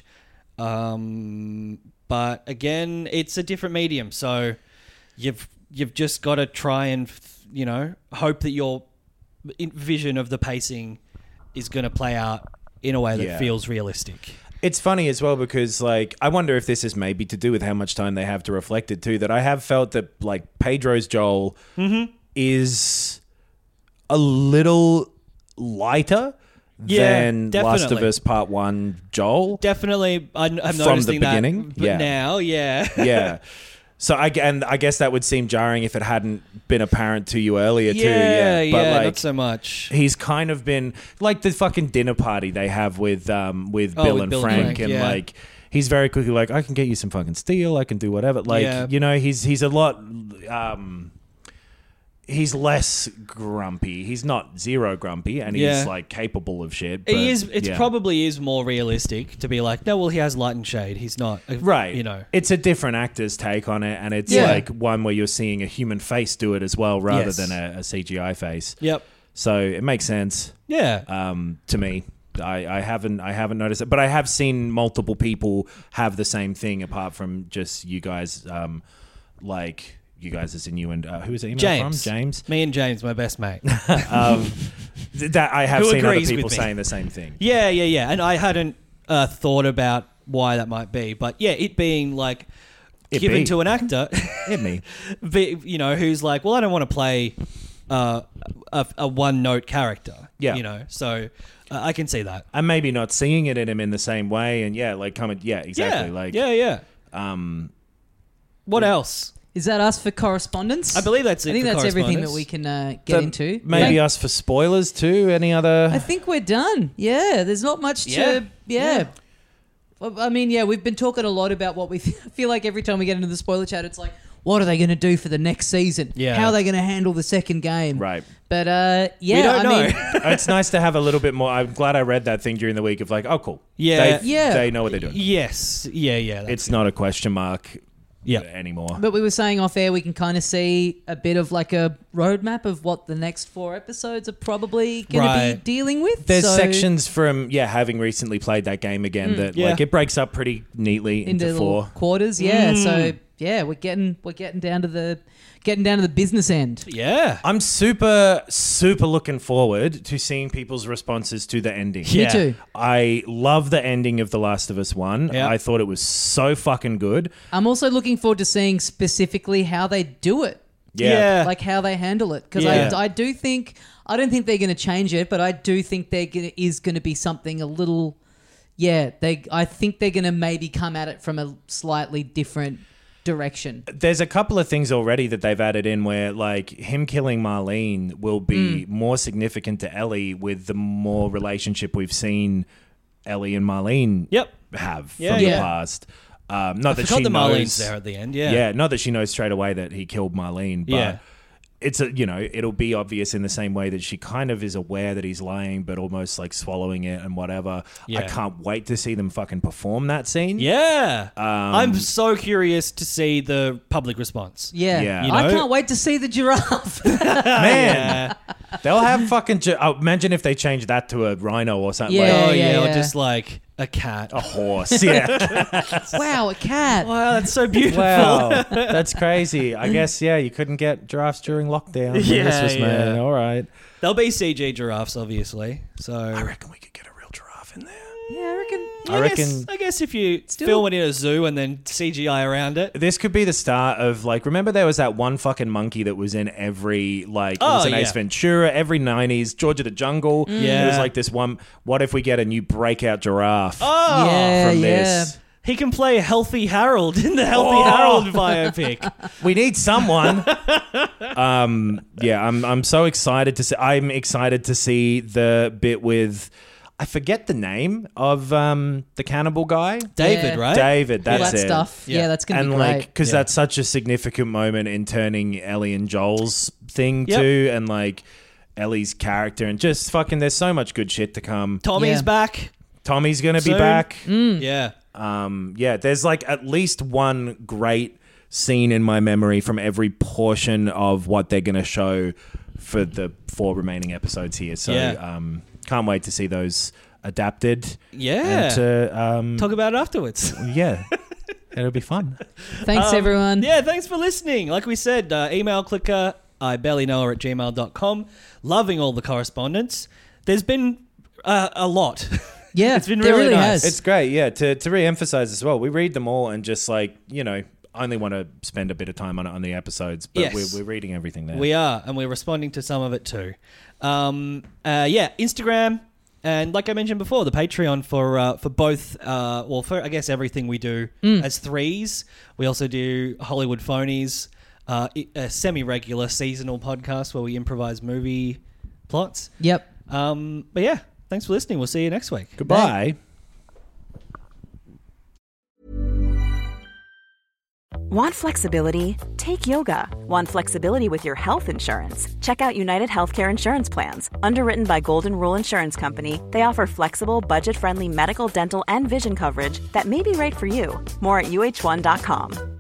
S4: But again, it's a different medium, so you've just got to try and hope that your vision of the pacing is going to play out in a way that
S5: Yeah.
S4: feels realistic.
S5: It's funny as well because, like, I wonder if this is maybe to do with how much time they have to reflect it too. That I have felt that, like, Pedro's Joel is a little lighter than Last of
S4: definitely.
S5: Us Part 1 Joel.
S4: Definitely, I'm
S5: From
S4: noticing
S5: the beginning?
S4: that
S5: Yeah.
S4: now, yeah.
S5: Yeah. So I guess that would seem jarring if it hadn't been apparent to you earlier too.
S4: Yeah,
S5: Yeah, but like,
S4: not so much.
S5: he's kind of been like the fucking dinner party they have with Bill
S4: with
S5: and
S4: Bill and
S5: Frank,
S4: Frank,
S5: and
S4: yeah.
S5: like he's very quickly like, I can get you some fucking steel, I can do whatever. Like,
S4: Yeah.
S5: you know, he's a lot. He's less grumpy. He's not zero grumpy, and he's
S4: Yeah.
S5: like capable of shit. But,
S4: He is. It
S5: yeah.
S4: probably is more realistic to be like, no, well, he has light and shade. He's not,
S5: Right.
S4: You know,
S5: it's a different actor's take on it, and it's
S4: Yeah.
S5: like one where you're seeing a human face do it as well, rather
S4: Yes.
S5: than a CGI face.
S4: Yep.
S5: So it makes sense
S4: Yeah.
S5: to me. I haven't noticed it, but I have seen multiple people have the same thing apart from just you guys. Like you guys, as in you and who is it? Email
S4: James.
S5: from? James.
S4: Me and James, my best mate.
S5: That I have
S4: Who
S5: seen other
S4: agrees with
S5: people
S4: me.
S5: saying the same thing.
S4: Yeah. And I hadn't thought about why that might be, but yeah, it being like
S5: It
S4: given
S5: be.
S4: to an actor,
S5: Hit me.
S4: you know, who's like, well, I don't want to play a one-note character.
S5: Yeah.
S4: You know, so I can see that.
S5: And maybe not seeing it in him in the same way, and exactly.
S4: Yeah.
S5: Like,
S4: yeah. What else?
S6: Is that us for correspondence?
S4: I believe that's it.
S6: I think
S4: for
S6: that's everything that
S4: correspondence.
S6: we can get into.
S5: Maybe
S6: Yeah.
S5: us for spoilers too. Any other?
S6: I think we're done. Yeah, there's not much to. Yeah. Well, I mean, yeah, we've been talking a lot about what we feel like every time we get into the spoiler chat, it's like, what are they going to do for the next season?
S4: Yeah.
S6: How are they going to handle the second game?
S5: Right.
S6: But
S4: We don't know.
S6: mean,
S5: It's nice to have a little bit more. I'm glad I read that thing during the week of like, oh, cool.
S4: Yeah.
S5: They know what they're doing.
S4: Yes. Yeah. That's
S5: It's not a question mark anymore.
S6: but we were saying off air, we can kind of see a bit of like a roadmap of what the next 4 episodes are probably going to
S4: Right.
S6: be dealing with.
S5: There's
S6: So-
S5: sections from having recently played that game again that
S4: yeah.
S5: like it breaks up pretty neatly into
S6: little
S5: 4.
S6: quarters. Yeah. So yeah, we're getting down to the business end.
S4: Yeah.
S5: I'm super looking forward to seeing people's responses to the ending.
S6: Me
S4: Yeah.
S6: too.
S5: I love the ending of The Last of Us 1.
S4: Yeah.
S5: I thought it was so fucking good.
S6: I'm also looking forward to seeing specifically how they do it.
S4: Yeah.
S6: Like how they handle it. Because
S4: Yeah.
S6: I don't think they're going to change it, but I do think is going to be something a little, I think they're going to maybe come at it from a slightly different direction.
S5: There's a couple of things already that they've added in where, like, him killing Marlene will be more significant to Ellie with the more relationship we've seen Ellie and Marlene have
S4: Yeah,
S5: from the
S6: yeah.
S5: past. Not
S4: I
S5: that
S4: forgot
S5: she
S4: the
S5: knows.
S4: Marlene's there at the end. Yeah.
S5: Yeah, not that she knows straight away that he killed Marlene, but
S4: Yeah.
S5: it's it'll be obvious in the same way that she kind of is aware that he's lying, but almost like swallowing it and whatever.
S4: Yeah.
S5: I can't wait to see them fucking perform that scene.
S4: Yeah. I'm so curious to see the public response.
S6: Yeah.
S5: Yeah.
S4: You
S6: I
S4: know?
S6: can't wait to see the giraffe.
S5: Man, they'll have fucking. Imagine if they changed that to a rhino or something.
S6: Yeah.
S5: Like
S4: Oh, yeah. Or
S6: yeah.
S4: just like a cat.
S5: a horse. Yeah.
S6: Wow, a cat.
S4: Wow, that's so beautiful.
S5: Wow, that's crazy. I guess you couldn't get giraffes during lockdown. When this was made.
S4: Yeah.
S5: All right.
S4: There'll be CG giraffes, obviously. So
S5: I reckon we could get a real giraffe in there.
S6: Yeah, I reckon.
S5: I
S4: guess if you film it in a zoo and then CGI around it.
S5: This could be the start of, like, remember there was that one fucking monkey that was in every, like, it was in Ace Ventura, every 90s, George of the Jungle.
S4: Yeah.
S5: It was like this one, what if we get a new breakout giraffe
S6: Yeah,
S5: from
S6: yeah.
S5: this?
S4: He can play Healthy Harold in the Healthy Harold biopic.
S5: We need someone. I'm so excited to see. I'm excited to see the bit with, I forget the name of the cannibal guy.
S4: David,
S6: Yeah.
S4: right?
S5: David,
S6: All
S5: that's
S6: that
S5: it.
S6: stuff.
S4: Yeah.
S6: Yeah, that's going to
S5: And
S6: be great.
S5: like, because that's such a significant moment in turning Ellie and Joel's thing
S4: Yep.
S5: too, and like Ellie's character, and just fucking, there's so much good shit to come.
S4: Tommy's
S6: Yeah.
S4: back.
S5: Tommy's gonna be
S4: Soon.
S5: back.
S4: Yeah.
S5: There's like at least one great scene in my memory from every portion of what they're gonna show for the 4 remaining episodes here. So
S4: Yeah.
S5: can't wait to see those adapted.
S4: Yeah.
S5: And to,
S4: Talk about it afterwards.
S5: yeah. It'll be fun.
S6: Thanks, everyone.
S4: Yeah, thanks for listening. Like we said, email clicker, ibarelyknower@gmail.com. Loving all the correspondence. There's been a lot.
S6: Yeah,
S4: It's been
S6: there
S4: really
S6: really
S4: nice.
S6: has.
S5: It's great, yeah. To re-emphasize as well, we read them all and just only want to spend a bit of time on the episodes, but
S4: Yes.
S5: we're reading everything there.
S4: We are, and we're responding to some of it too. Instagram, and like I mentioned before, the Patreon for both. For I guess everything we do as threes. We also do Hollywood Phonies, a semi-regular seasonal podcast where we improvise movie plots.
S6: Yep.
S4: But yeah, thanks for listening. We'll see you next week.
S5: Goodbye.
S7: Want flexibility? Take yoga. Want flexibility with your health insurance? Check out United Healthcare Insurance Plans. Underwritten by Golden Rule Insurance Company, they offer flexible, budget-friendly medical, dental, and vision coverage that may be right for you. More at uh1.com.